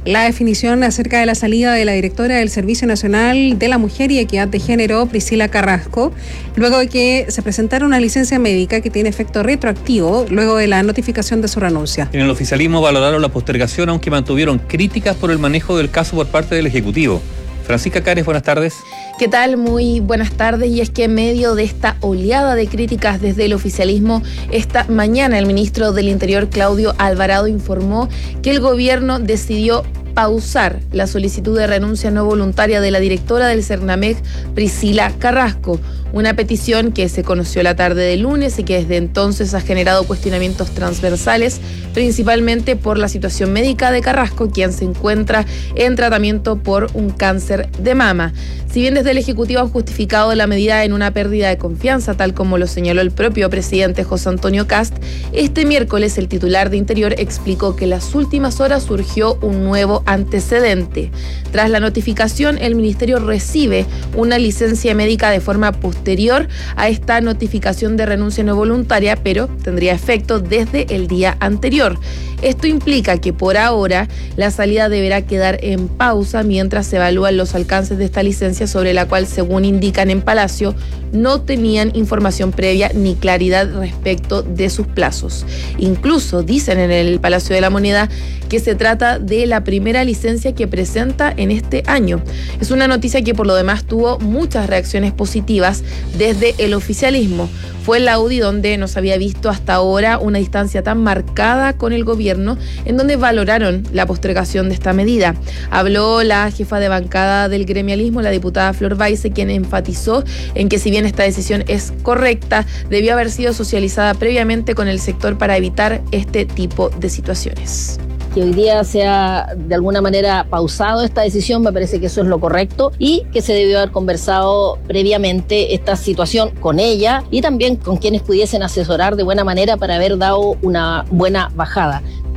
la definición acerca de la salida de la directora del Servicio Nacional de la Mujer y Equidad de Género, Priscila Carrasco, luego de que se presentara una licencia médica que tiene efecto retroactivo luego de la notificación de su renuncia. En el oficialismo valoraron la postergación, aunque mantuvieron críticas por el manejo del caso por parte del Ejecutivo. Francisca Cares, buenas tardes. ¿Qué tal? Muy buenas tardes. Y es que en medio de esta oleada de críticas desde el oficialismo, esta mañana el ministro del Interior, Claudio Alvarado, informó que el gobierno decidió pausar la solicitud de renuncia no voluntaria de la directora del Cernamec, Priscila Carrasco, una petición que se conoció la tarde del lunes y que desde entonces ha generado cuestionamientos transversales, principalmente por la situación médica de Carrasco, quien se encuentra en tratamiento por un cáncer de mama. Si bien desde el Ejecutivo han justificado la medida en una pérdida de confianza, tal como lo señaló el propio presidente José Antonio Kast, este miércoles el titular de Interior explicó que en las últimas horas surgió un nuevo antecedente. Tras la notificación, el Ministerio recibe una licencia médica de forma posterior a esta notificación de renuncia no voluntaria, pero tendría efecto desde el día anterior. Esto implica que por ahora la salida deberá quedar en pausa mientras se evalúan los alcances de esta licencia, sobre la cual, según indican en Palacio, no tenían información previa ni claridad respecto de sus plazos. Incluso dicen en el Palacio de la Moneda que se trata de la primera licencia que presenta en este año. Es una noticia que por lo demás tuvo muchas reacciones positivas desde el oficialismo. Fue en la U D I donde no se había visto hasta ahora una distancia tan marcada con el gobierno, en donde valoraron la postergación de esta medida. Habló la jefa de bancada del gremialismo, la diputada Flor Baise, quien enfatizó en que si bien esta decisión es correcta, debió haber sido socializada previamente con el sector para evitar este tipo de situaciones. Que hoy día sea de alguna manera pausado esta decisión, me parece que eso es lo correcto y que se debió haber conversado previamente esta situación con ella y también con quienes pudiesen asesorar de buena manera para haber dado una buena bajada.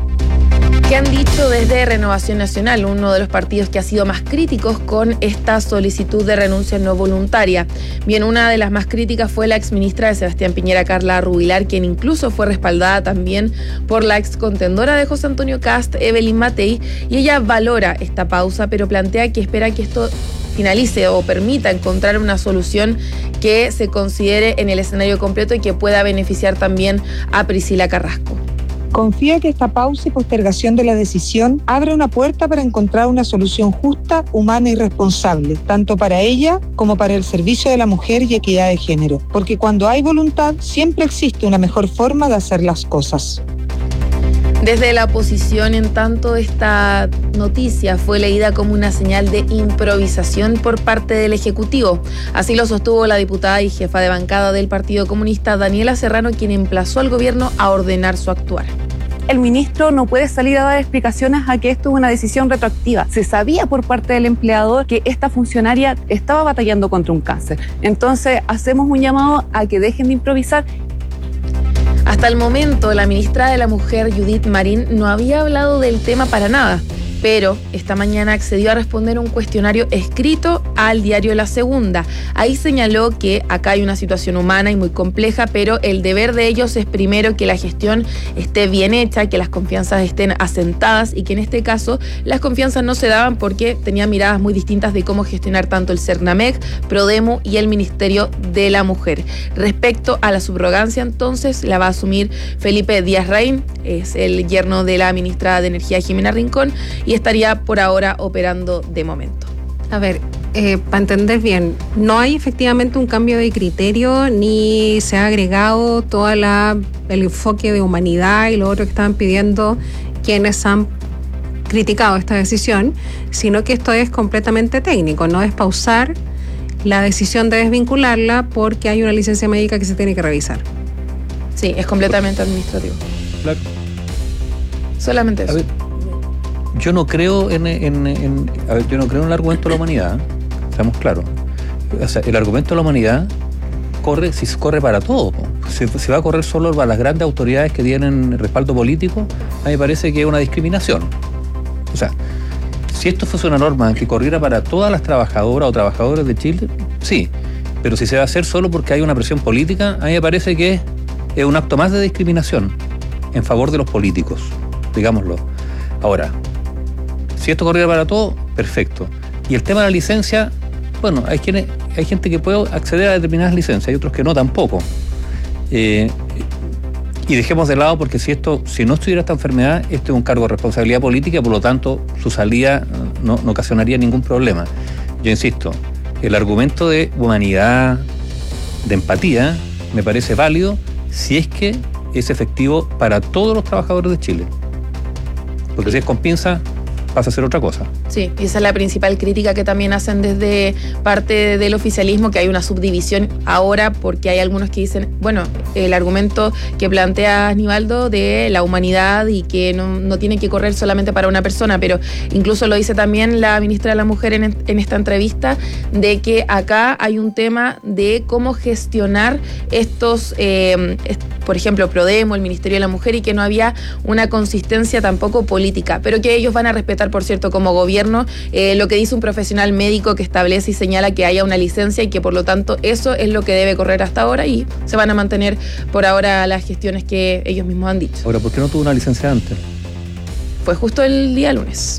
¿Qué han dicho desde Renovación Nacional, uno de los partidos que ha sido más críticos con esta solicitud de renuncia no voluntaria? Bien, una de las más críticas fue la exministra de Sebastián Piñera, Carla Rubilar, quien incluso fue respaldada también por la excontendora de José Antonio Kast, Evelyn Matei, y ella valora esta pausa, pero plantea que espera que esto finalice o permita encontrar una solución que se considere en el escenario completo y que pueda beneficiar también a Priscila Carrasco. Confía que esta pausa y postergación de la decisión abre una puerta para encontrar una solución justa, humana y responsable, tanto para ella como para el servicio de la mujer y equidad de género, porque cuando hay voluntad siempre existe una mejor forma de hacer las cosas. Desde la oposición, en tanto, esta noticia fue leída como una señal de improvisación por parte del Ejecutivo. Así lo sostuvo la diputada y jefa de bancada del Partido Comunista, Daniela Serrano, quien emplazó al gobierno a ordenar su actuar. El ministro no puede salir a dar explicaciones a que esto es una decisión retroactiva. Se sabía por parte del empleador que esta funcionaria estaba batallando contra un cáncer. Entonces, hacemos un llamado a que dejen de improvisar. Hasta el momento, la ministra de la Mujer, Judith Marín, no había hablado del tema para nada, pero esta mañana accedió a responder un cuestionario escrito al diario La Segunda. Ahí señaló que acá hay una situación humana y muy compleja, pero el deber de ellos es primero que la gestión esté bien hecha, que las confianzas estén asentadas y que en este caso las confianzas no se daban porque tenían miradas muy distintas de cómo gestionar tanto el Cernamec, Prodemu y el Ministerio de la Mujer. Respecto a la subrogancia, entonces, la va a asumir Felipe Díaz Raín, es el yerno de la ministra de Energía, Jimena Rincón, y estaría por ahora operando de momento. A ver, eh, para entender bien, no hay efectivamente un cambio de criterio ni se ha agregado todo el enfoque de humanidad y lo otro que estaban pidiendo quienes han criticado esta decisión, sino que esto es completamente técnico, no es pausar la decisión de desvincularla porque hay una licencia médica que se tiene que revisar. Sí, es completamente administrativo. Claro. Solamente eso. A ver, yo no creo en, en, en a ver, yo no creo en el argumento de la humanidad, estamos claros. O sea, el argumento de la humanidad corre, si corre para todo, si, si va a correr solo para las grandes autoridades que tienen respaldo político, a mí me parece que es una discriminación. O sea, si esto fuese una norma que corriera para todas las trabajadoras o trabajadores de Chile, sí, pero si se va a hacer solo porque hay una presión política, a mí me parece que es un acto más de discriminación en favor de los políticos, digámoslo. Ahora, Si esto corriera para todo, perfecto. Y el tema de la licencia, bueno, hay, quienes, hay gente que puede acceder a determinadas licencias, hay otros que no tampoco. Eh, y dejemos de lado, porque si esto, si no estuviera esta enfermedad, esto es un cargo de responsabilidad política, por lo tanto, su salida no, no ocasionaría ningún problema. Yo insisto, el argumento de humanidad, de empatía, me parece válido si es que es efectivo para todos los trabajadores de Chile. Porque si es con pinza, pasa a ser otra cosa. Sí, y esa es la principal crítica que también hacen desde parte del oficialismo, que hay una subdivisión ahora, porque hay algunos que dicen, bueno, el argumento que plantea Aníbaldo de la humanidad y que no, no tiene que correr solamente para una persona, pero incluso lo dice también la ministra de la Mujer en, en esta entrevista, de que acá hay un tema de cómo gestionar estos, eh, est- por ejemplo, Prodemo, el Ministerio de la Mujer, y que no había una consistencia tampoco política, pero que ellos van a respetar, por cierto, como gobierno, eh, lo que dice un profesional médico que establece y señala que haya una licencia y que por lo tanto eso es lo que debe correr hasta ahora, y se van a mantener por ahora las gestiones que ellos mismos han dicho. Ahora, ¿por qué no tuvo una licencia antes? Fue justo el día lunes.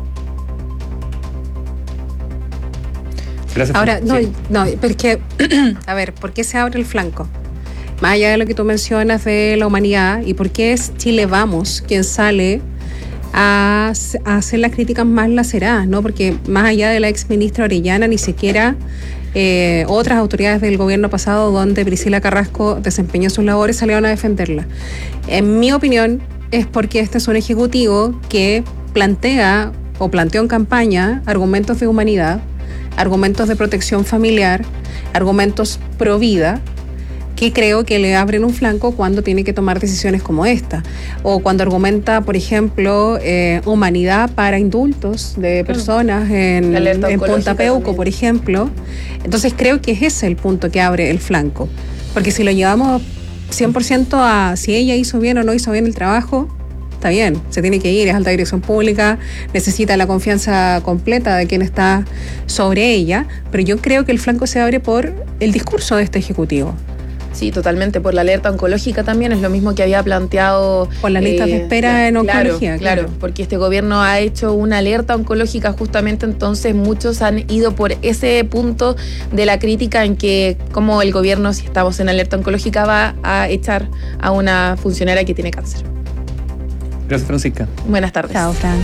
Gracias. Ahora, no, Sí. no, porque, a ver, ¿por qué se abre el flanco? Más allá de lo que tú mencionas de la humanidad, y por qué es Chile Vamos quien sale a, a hacer las críticas más laceradas, ¿no? Porque más allá de la ex ministra Orellana, ni siquiera eh, otras autoridades del gobierno pasado, donde Priscila Carrasco desempeñó sus labores, salieron a defenderla. En mi opinión, es porque este es un ejecutivo que plantea o planteó en campaña argumentos de humanidad, argumentos de protección familiar, argumentos pro vida, que creo que le abren un flanco cuando tiene que tomar decisiones como esta, o cuando argumenta, por ejemplo, eh, humanidad para indultos de personas en, en Punta Peuco, por ejemplo. Entonces creo que ese es el punto que abre el flanco, porque si lo llevamos cien por ciento a si ella hizo bien o no hizo bien el trabajo, está bien, se tiene que ir, es alta dirección pública, necesita la confianza completa de quien está sobre ella, pero yo creo que el flanco se abre por el discurso de este ejecutivo. Sí, totalmente, por la alerta oncológica también, es lo mismo que había planteado... Por las listas eh, de espera en oncología. Claro, claro, claro, porque este gobierno ha hecho una alerta oncológica justamente, entonces muchos han ido por ese punto de la crítica en que como el gobierno, si estamos en alerta oncológica, va a echar a una funcionaria que tiene cáncer. Gracias, Francisca. Buenas tardes. Chao, Fran.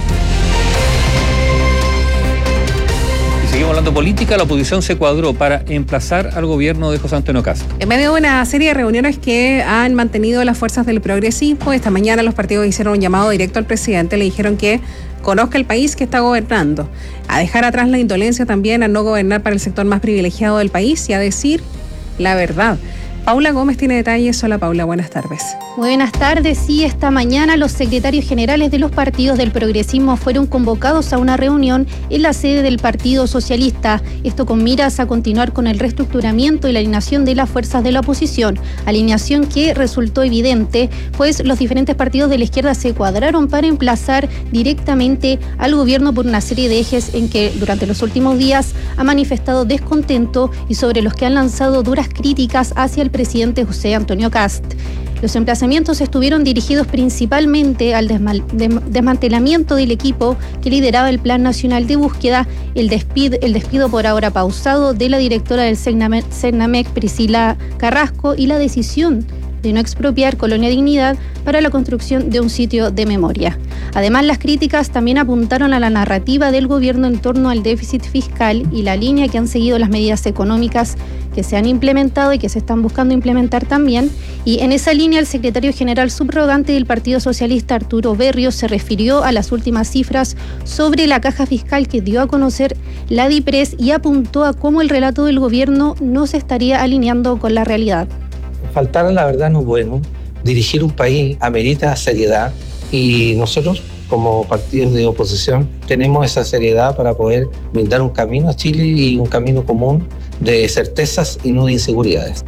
Seguimos hablando de política. La oposición se cuadró para emplazar al gobierno de José Antonio Kast. En medio de una serie de reuniones que han mantenido las fuerzas del progresismo, esta mañana los partidos hicieron un llamado directo al presidente, le dijeron que conozca el país que está gobernando, a dejar atrás la indolencia también, a no gobernar para el sector más privilegiado del país y a decir la verdad. Paula Gómez tiene detalles. Hola Paula, buenas tardes. Buenas tardes. Sí, esta mañana los secretarios generales de los partidos del progresismo fueron convocados a una reunión en la sede del Partido Socialista. Esto con miras a continuar con el reestructuramiento y la alineación de las fuerzas de la oposición. Alineación que resultó evidente, pues los diferentes partidos de la izquierda se cuadraron para emplazar directamente al gobierno por una serie de ejes en que durante los últimos días ha manifestado descontento y sobre los que han lanzado duras críticas hacia el presidente José Antonio Kast. Los emplazamientos estuvieron dirigidos principalmente al desmal, dem, desmantelamiento del equipo que lideraba el Plan Nacional de Búsqueda, el despido, el despido por ahora pausado de la directora del Cernamec, Cernamec, Priscila Carrasco, y la decisión de no expropiar Colonia Dignidad para la construcción de un sitio de memoria. Además, las críticas también apuntaron a la narrativa del gobierno en torno al déficit fiscal y la línea que han seguido las medidas económicas que se han implementado y que se están buscando implementar también. Y en esa línea, el secretario general subrogante del Partido Socialista, Arturo Berrios, se refirió a las últimas cifras sobre la caja fiscal que dio a conocer la DIPRES y apuntó a cómo el relato del gobierno no se estaría alineando con la realidad. Faltar a la verdad no es bueno. Dirigir un país amerita seriedad y nosotros, como partidos de oposición, tenemos esa seriedad para poder brindar un camino a Chile y un camino común de certezas y no de inseguridades.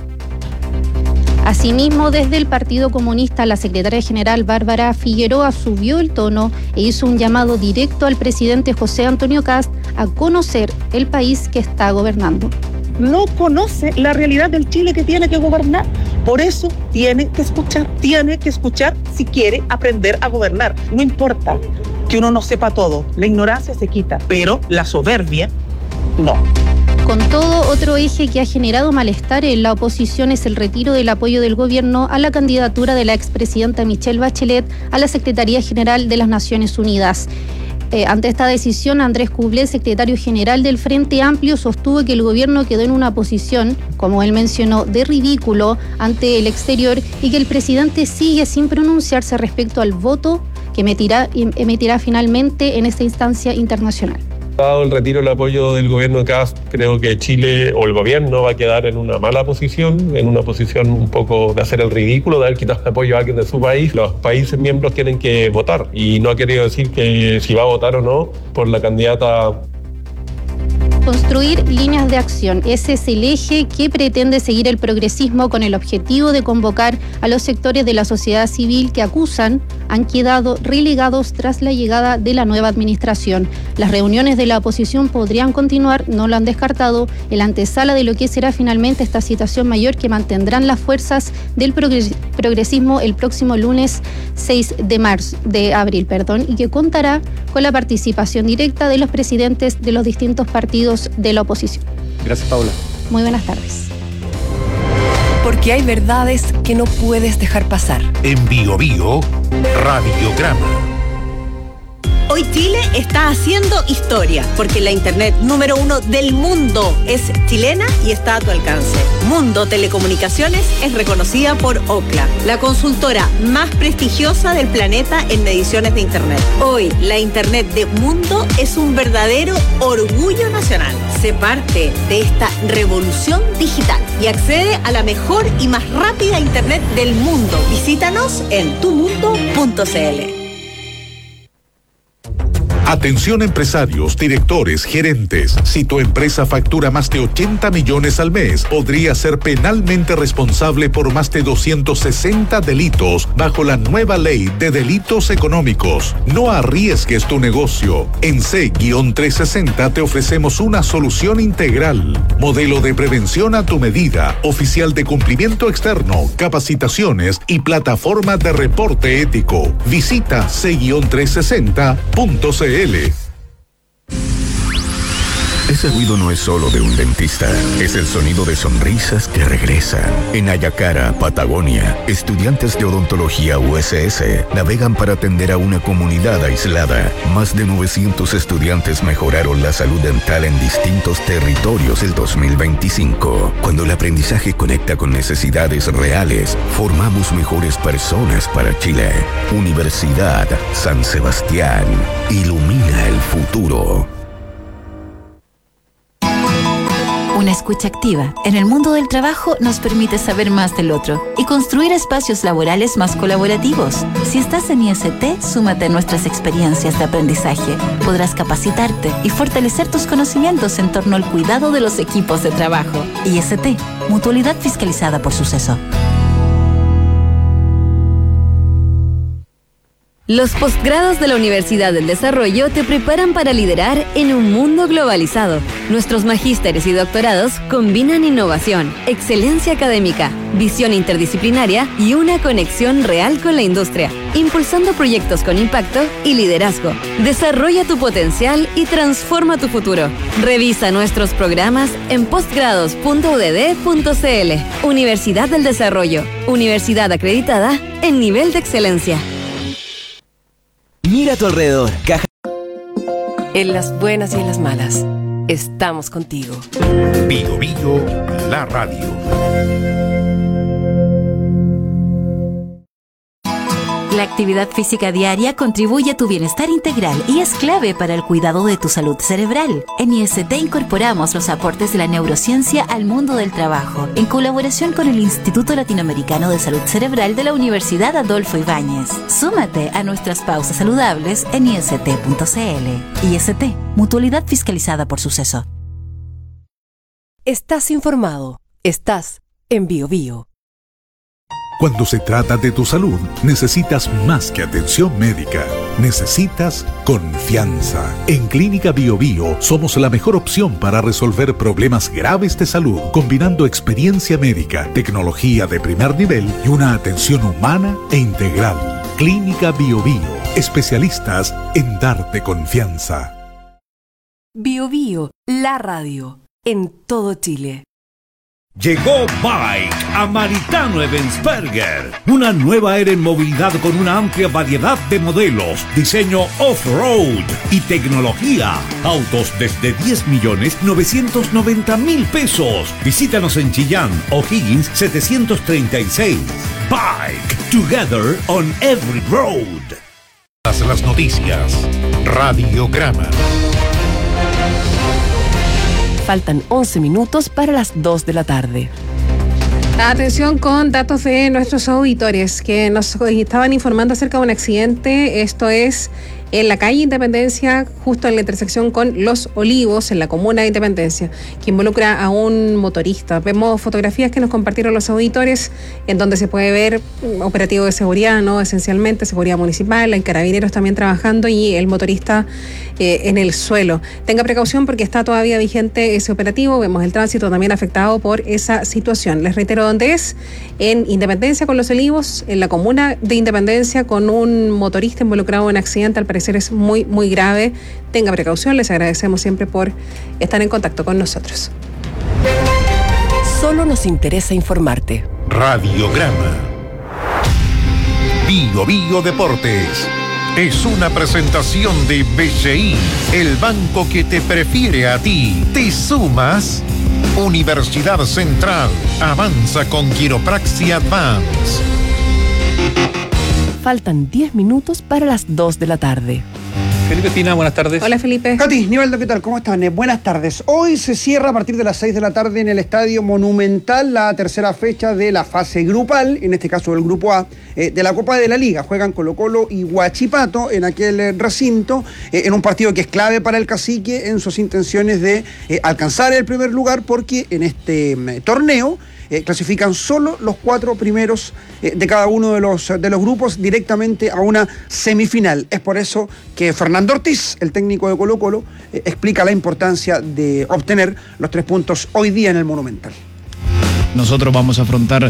Asimismo, desde el Partido Comunista, la secretaria general Bárbara Figueroa subió el tono e hizo un llamado directo al presidente José Antonio Kast a conocer el país que está gobernando. No conoce la realidad del Chile que tiene que gobernar. Por eso tiene que escuchar, tiene que escuchar si quiere aprender a gobernar. No importa que uno no sepa todo. La ignorancia se quita, pero la soberbia, no. Con todo, otro eje que ha generado malestar en la oposición es el retiro del apoyo del gobierno a la candidatura de la expresidenta Michelle Bachelet a la Secretaría General de las Naciones Unidas. Eh, ante esta decisión, Andrés Kublet, secretario general del Frente Amplio, sostuvo que el gobierno quedó en una posición, como él mencionó, de ridículo ante el exterior y que el presidente sigue sin pronunciarse respecto al voto que emitirá, emitirá finalmente en esta instancia internacional. Dado el retiro del apoyo del gobierno de Kast, creo que Chile o el gobierno va a quedar en una mala posición, en una posición un poco de hacer el ridículo, de haber quitado el apoyo a alguien de su país. Los países miembros tienen que votar y no ha querido decir que si va a votar o no por la candidata. Construir líneas de acción. Ese es el eje que pretende seguir el progresismo con el objetivo de convocar a los sectores de la sociedad civil que acusan han quedado relegados tras la llegada de la nueva administración. Las reuniones de la oposición podrían continuar, no lo han descartado, en la antesala de lo que será finalmente esta citación mayor que mantendrán las fuerzas del progresismo el próximo lunes seis de marzo, de abril, perdón, y que contará con la participación directa de los presidentes de los distintos partidos de la oposición. Gracias, Paula. Muy buenas tardes. Porque hay verdades que no puedes dejar pasar. En Bio Bio, Radiograma. Hoy Chile está haciendo historia, porque la internet número uno del mundo es chilena y está a tu alcance. Mundo Telecomunicaciones es reconocida por Ookla, la consultora más prestigiosa del planeta en mediciones de internet. Hoy, la internet de Mundo es un verdadero orgullo nacional. Sé parte de esta revolución digital y accede a la mejor y más rápida internet del mundo. Visítanos en tu mundo punto c l. Atención empresarios, directores, gerentes. Si tu empresa factura más de ochenta millones al mes, podría ser penalmente responsable por más de doscientos sesenta delitos bajo la nueva ley de delitos económicos. No arriesgues tu negocio. En C trescientos sesenta te ofrecemos una solución integral. Modelo de prevención a tu medida, oficial de cumplimiento externo, capacitaciones y plataforma de reporte ético. Visita C trescientos sesenta punto c l. Ese ruido no es solo de un dentista, es el sonido de sonrisas que regresan. En Ayacara, Patagonia, estudiantes de odontología U S S navegan para atender a una comunidad aislada. Más de novecientos estudiantes mejoraron la salud dental en distintos territorios el dos mil veinticinco. Cuando el aprendizaje conecta con necesidades reales, formamos mejores personas para Chile. Universidad San Sebastián. Ilumina el futuro. Una escucha activa en el mundo del trabajo nos permite saber más del otro y construir espacios laborales más colaborativos. Si estás en I S T, súmate a nuestras experiencias de aprendizaje. Podrás capacitarte y fortalecer tus conocimientos en torno al cuidado de los equipos de trabajo. I S T, mutualidad fiscalizada por Suceso. Los posgrados de la Universidad del Desarrollo te preparan para liderar en un mundo globalizado. Nuestros magísteres y doctorados combinan innovación, excelencia académica, visión interdisciplinaria y una conexión real con la industria, impulsando proyectos con impacto y liderazgo. Desarrolla tu potencial y transforma tu futuro. Revisa nuestros programas en postgrados punto u d d punto c l. Universidad del Desarrollo, universidad acreditada en nivel de excelencia. Mira a tu alrededor. Caja. En las buenas y en las malas, estamos contigo. Bio Bio, la radio. La actividad física diaria contribuye a tu bienestar integral y es clave para el cuidado de tu salud cerebral. En I S T incorporamos los aportes de la neurociencia al mundo del trabajo, en colaboración con el Instituto Latinoamericano de Salud Cerebral de la Universidad Adolfo Ibáñez. Súmate a nuestras pausas saludables en i s t punto c l. I S T, mutualidad fiscalizada por Suceso. Estás informado. Estás en Bio Bio. Cuando se trata de tu salud, necesitas más que atención médica. Necesitas confianza. En Clínica Bio Bio somos la mejor opción para resolver problemas graves de salud, combinando experiencia médica, tecnología de primer nivel y una atención humana e integral. Clínica Bio Bio. especialistas en darte confianza. Bio Bio, la radio, en todo Chile. Llegó Bike a Maritano Eventsberger, una nueva era en movilidad con una amplia variedad de modelos, diseño off-road y tecnología. Autos desde diez millones novecientos noventa mil pesos. Visítanos en Chillán, O'Higgins setecientos treinta y seis. Bike, together on every road. Las noticias. Radiograma. Faltan once minutos para las dos de la tarde. Atención con datos de nuestros auditores que nos estaban informando acerca de un accidente. Esto es en la calle Independencia, justo en la intersección con Los Olivos, en la comuna de Independencia, que involucra a un motorista. Vemos fotografías que nos compartieron los auditores, en donde se puede ver un operativo de seguridad, ¿no? Esencialmente seguridad municipal, hay carabineros también trabajando y el motorista eh, en el suelo. Tenga precaución porque está todavía vigente ese operativo. Vemos el tránsito también afectado por esa situación. Les reitero dónde es: en Independencia con Los Olivos, en la comuna de Independencia, con un motorista involucrado en accidente. Al parecer es muy, muy grave. Tenga precaución. Les agradecemos siempre por estar en contacto con nosotros. Solo nos interesa informarte. Radiograma. Bio Bio Deportes. Es una presentación de B C I, el banco que te prefiere a ti. ¿Te sumas? Universidad Central. Avanza con Quiropraxia Advance. Faltan diez minutos para las dos de la tarde. Felipe Espina, buenas tardes. Hola, Felipe. Katy, Nivaldo, ¿qué tal? ¿Cómo están? Eh, buenas tardes. Hoy se cierra a partir de las seis de la tarde en el Estadio Monumental la tercera fecha de la fase grupal, en este caso del Grupo A, eh, de la Copa de la Liga. Juegan Colo-Colo y Huachipato en aquel eh, recinto, eh, en un partido que es clave para el Cacique en sus intenciones de eh, alcanzar el primer lugar, porque en este eh, torneo Eh, clasifican solo los cuatro primeros eh, de cada uno de los, de los grupos directamente a una semifinal. Es por eso que Fernando Ortiz, el técnico de Colo-Colo, eh, explica la importancia de obtener los tres puntos hoy día en el Monumental. Nosotros vamos a afrontar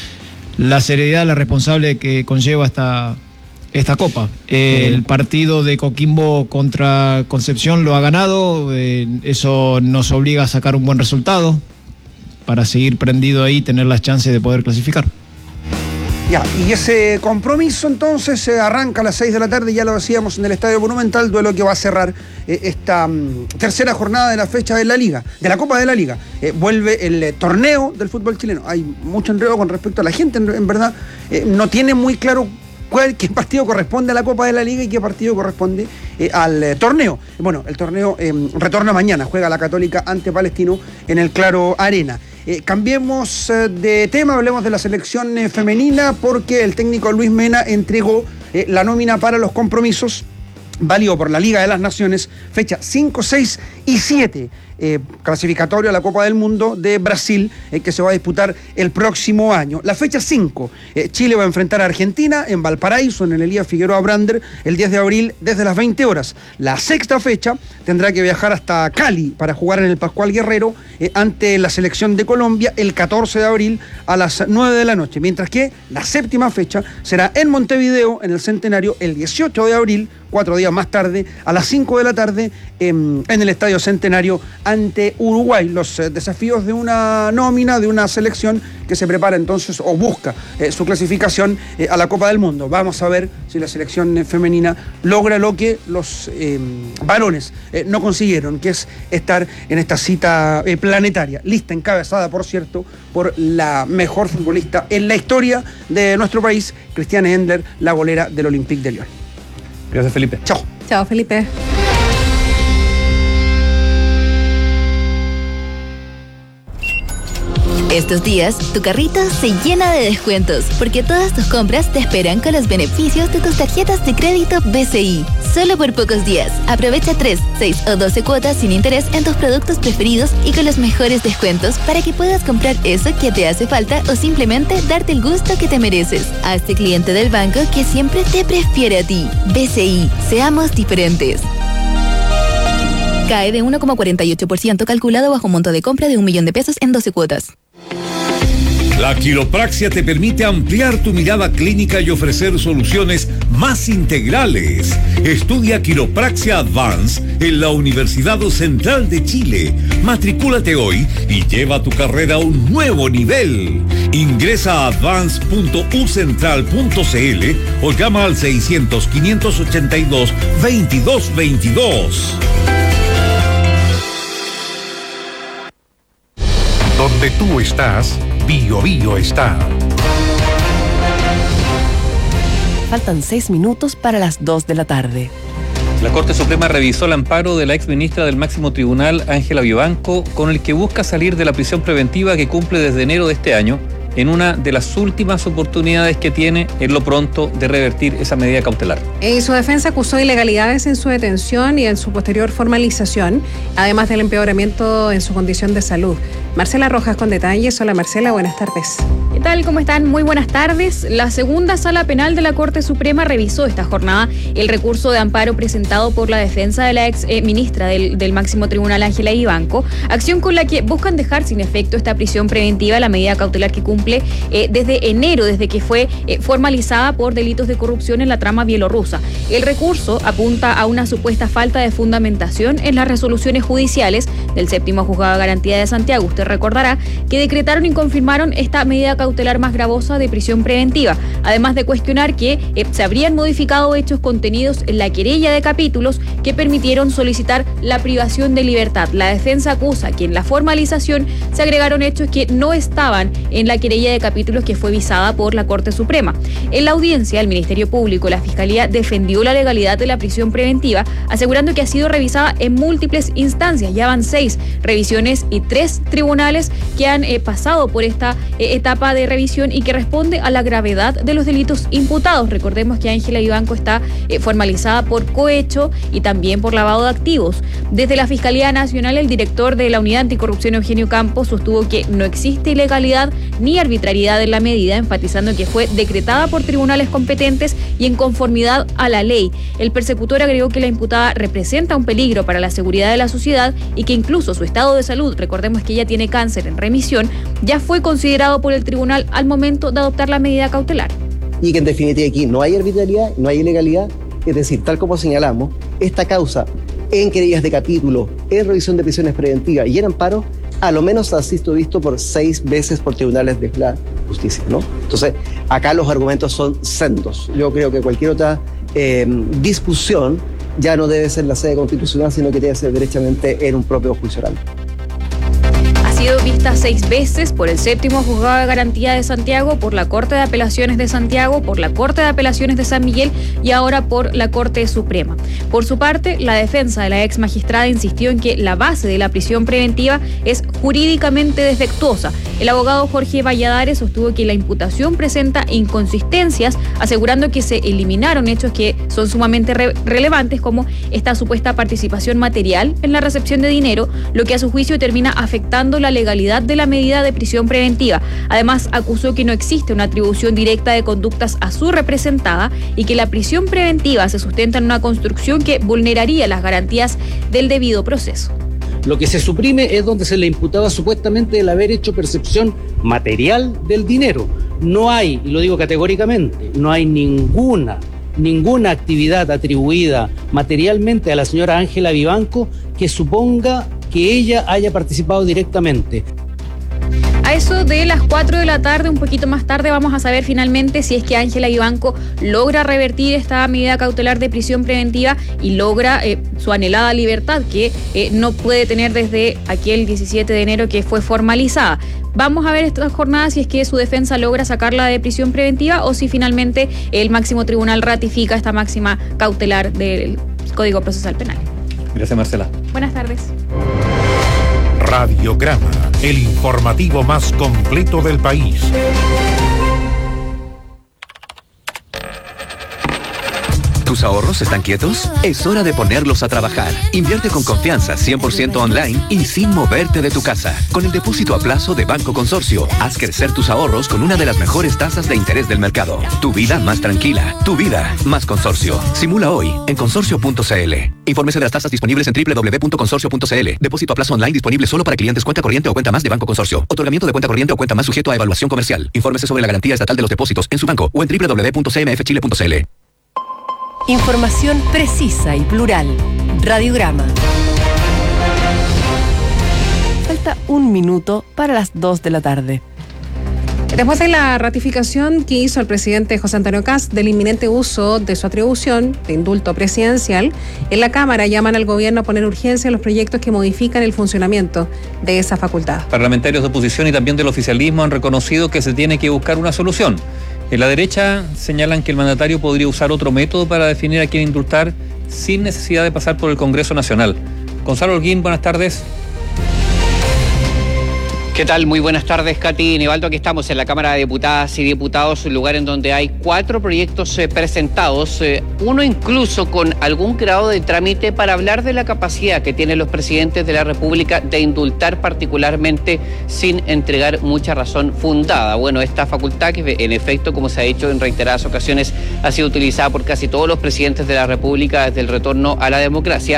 la seriedad, la responsable que conlleva esta, esta Copa. Eh, el partido de Coquimbo contra Concepción lo ha ganado, eh, eso nos obliga a sacar un buen resultado para seguir prendido ahí y tener las chances de poder clasificar. Ya, y ese compromiso entonces se arranca a las seis de la tarde, ya lo decíamos, en el Estadio Monumental, duelo que va a cerrar eh, esta um, tercera jornada de la fecha de la Liga, de la Copa de la Liga. Eh, vuelve el eh, torneo del fútbol chileno. Hay mucho enredo con respecto a la gente, en, en verdad, eh, no tiene muy claro cuál, qué partido corresponde a la Copa de la Liga y qué partido corresponde eh, al eh, torneo. Bueno, el torneo eh, retorna mañana, juega la Católica ante Palestino en el Claro Arena. Eh, cambiemos eh, de tema, hablemos de la selección eh, femenina, porque el técnico Luis Mena entregó eh, la nómina para los compromisos válido por la Liga de las Naciones, fecha cinco, seis y siete, eh, clasificatorio a la Copa del Mundo de Brasil, eh, que se va a disputar el próximo año. La fecha cinco, eh, Chile va a enfrentar a Argentina en Valparaíso, en el Elías Figueroa Brander, el diez de abril desde las veinte horas. La sexta fecha tendrá que viajar hasta Cali para jugar en el Pascual Guerrero eh, ante la selección de Colombia el catorce de abril a las nueve de la noche, mientras que la séptima fecha será en Montevideo, en el Centenario, el dieciocho de abril, cuatro días más tarde, a las cinco de la tarde, eh, en el Estadio Centenario ante Uruguay. Los eh, desafíos de una nómina, de una selección que se prepara entonces o busca eh, su clasificación eh, a la Copa del Mundo. Vamos a ver si la selección eh, femenina logra lo que los eh, varones eh, no consiguieron, que es estar en esta cita eh, planetaria. Lista encabezada, por cierto, por la mejor futbolista en la historia de nuestro país, Christiane Endler, la golera del Olympique de Lyon. Gracias, Felipe. Chao. Chao, Felipe. Estos días, tu carrito se llena de descuentos, porque todas tus compras te esperan con los beneficios de tus tarjetas de crédito B C I. Solo por pocos días. Aprovecha tres, seis o doce cuotas sin interés en tus productos preferidos y con los mejores descuentos para que puedas comprar eso que te hace falta o simplemente darte el gusto que te mereces. Hazte cliente del banco que siempre te prefiere a ti. B C I. Seamos diferentes. C A E de uno coma cuarenta y ocho por ciento calculado bajo monto de compra de un millón de pesos en doce cuotas. La quiropraxia te permite ampliar tu mirada clínica y ofrecer soluciones más integrales. Estudia Quiropraxia Advance en la Universidad Central de Chile. Matricúlate hoy y lleva tu carrera a un nuevo nivel. Ingresa a advance punto u central punto c l o llama al seiscientos, quinientos ochenta y dos, veintidós veintidós. Donde tú estás, Bio Bio está. Faltan seis minutos para las dos de la tarde. La Corte Suprema revisó el amparo de la exministra del máximo tribunal, Ángela Vivanco, con el que busca salir de la prisión preventiva que cumple desde enero de este año, en una de las últimas oportunidades que tiene en lo pronto de revertir esa medida cautelar. En su defensa acusó ilegalidades en su detención y en su posterior formalización, además del empeoramiento en su condición de salud. Marcela Rojas con detalles. Hola Marcela, buenas tardes. ¿Qué tal? ¿Cómo están? Muy buenas tardes. La segunda sala penal de la Corte Suprema revisó esta jornada el recurso de amparo presentado por la defensa de la ex eh, ministra del, del máximo tribunal, Ángela Vivanco, acción con la que buscan dejar sin efecto esta prisión preventiva, la medida cautelar que cumple eh, desde enero, desde que fue eh, formalizada por delitos de corrupción en la trama bielorrusa. El recurso apunta a una supuesta falta de fundamentación en las resoluciones judiciales del séptimo juzgado de garantía de Santiago. Usted recordará que decretaron y confirmaron esta medida cautelar más gravosa de prisión preventiva, además de cuestionar que eh, se habrían modificado hechos contenidos en la querella de capítulos que permitieron solicitar la privación de libertad. La defensa acusa que en la formalización se agregaron hechos que no estaban en la querella de capítulos que fue visada por la Corte Suprema. En la audiencia, el Ministerio Público y la Fiscalía defendió la legalidad de la prisión preventiva, asegurando que ha sido revisada en múltiples instancias. Ya van seis revisiones y tres tribunales que han eh, pasado por esta eh, etapa de revisión y que responde a la gravedad de los delitos imputados. Recordemos que Ángela Vivanco está eh, formalizada por cohecho y también por lavado de activos. Desde la Fiscalía Nacional, el director de la Unidad Anticorrupción, Eugenio Campos, sostuvo que no existe ilegalidad ni arbitrariedad en la medida, enfatizando que fue decretada por tribunales competentes y en conformidad a la ley. El persecutor agregó que la imputada representa un peligro para la seguridad de la sociedad y que incluso su estado de salud, recordemos que ella tiene cáncer en remisión, ya fue considerado por el tribunal al momento de adoptar la medida cautelar. Y que en definitiva aquí no hay arbitrariedad, no hay ilegalidad, es decir, tal como señalamos, esta causa en querellas de capítulo, en revisión de prisiones preventivas y en amparo, a lo menos ha sido visto por seis veces por tribunales de la justicia, ¿no? Entonces, acá los argumentos son sendos. Yo creo que cualquier otra eh, discusión ya no debe ser la sede constitucional, sino que debe ser derechamente en un propio juicio oral. Ha sido vista seis veces por el séptimo juzgado de garantía de Santiago, por la Corte de Apelaciones de Santiago, por la Corte de Apelaciones de San Miguel y ahora por la Corte Suprema. Por su parte, la defensa de la ex magistrada insistió en que la base de la prisión preventiva es jurídicamente defectuosa. El abogado Jorge Valladares sostuvo que la imputación presenta inconsistencias, asegurando que se eliminaron hechos que son sumamente re- relevantes, como esta supuesta participación material en la recepción de dinero, lo que a su juicio termina afectando la legalidad de la medida de prisión preventiva. Además, acusó que no existe una atribución directa de conductas a su representada y que la prisión preventiva se sustenta en una construcción que vulneraría las garantías del debido proceso. Lo que se suprime es donde se le imputaba supuestamente el haber hecho percepción material del dinero. No hay, y lo digo categóricamente, no hay ninguna, ninguna actividad atribuida materialmente a la señora Ángela Vivanco que suponga que ella haya participado directamente. A eso de las cuatro de la tarde, un poquito más tarde, vamos a saber finalmente si es que Ángela Vivanco logra revertir esta medida cautelar de prisión preventiva y logra eh, su anhelada libertad, que eh, no puede tener desde aquel diecisiete de enero que fue formalizada. Vamos a ver esta jornada si es que su defensa logra sacarla de prisión preventiva o si finalmente el máximo tribunal ratifica esta máxima cautelar del Código Procesal Penal. Gracias, Marcela. Buenas tardes. Radiograma, el informativo más completo del país. ¿Tus ahorros están quietos? Es hora de ponerlos a trabajar. Invierte con confianza, cien por ciento online y sin moverte de tu casa. Con el depósito a plazo de Banco Consorcio, haz crecer tus ahorros con una de las mejores tasas de interés del mercado. Tu vida más tranquila. Tu vida más Consorcio. Simula hoy en consorcio punto c l. Infórmese de las tasas disponibles en doble u doble u doble u punto consorcio punto c l. Depósito a plazo online disponible solo para clientes cuenta corriente o cuenta más de Banco Consorcio. Otorgamiento de cuenta corriente o cuenta más sujeto a evaluación comercial. Infórmese sobre la garantía estatal de los depósitos en su banco o en doble u doble u doble u punto c m f chile punto c l. Información precisa y plural. Radiograma. Falta un minuto para las dos de la tarde. Después de la ratificación que hizo el presidente José Antonio Kast del inminente uso de su atribución de indulto presidencial, en la Cámara llaman al gobierno a poner urgencia en los proyectos que modifican el funcionamiento de esa facultad. Parlamentarios de oposición y también del oficialismo han reconocido que se tiene que buscar una solución. En la derecha señalan que el mandatario podría usar otro método para definir a quién indultar sin necesidad de pasar por el Congreso Nacional. Gonzalo Holguín, buenas tardes. ¿Qué tal? Muy buenas tardes, Katy y Nevaldo. Aquí estamos en la Cámara de Diputadas y Diputados, un lugar en donde hay cuatro proyectos eh, presentados, eh, uno incluso con algún grado de trámite para hablar de la capacidad que tienen los presidentes de la República de indultar particularmente sin entregar mucha razón fundada. Bueno, esta facultad que en efecto, como se ha dicho en reiteradas ocasiones, ha sido utilizada por casi todos los presidentes de la República desde el retorno a la democracia,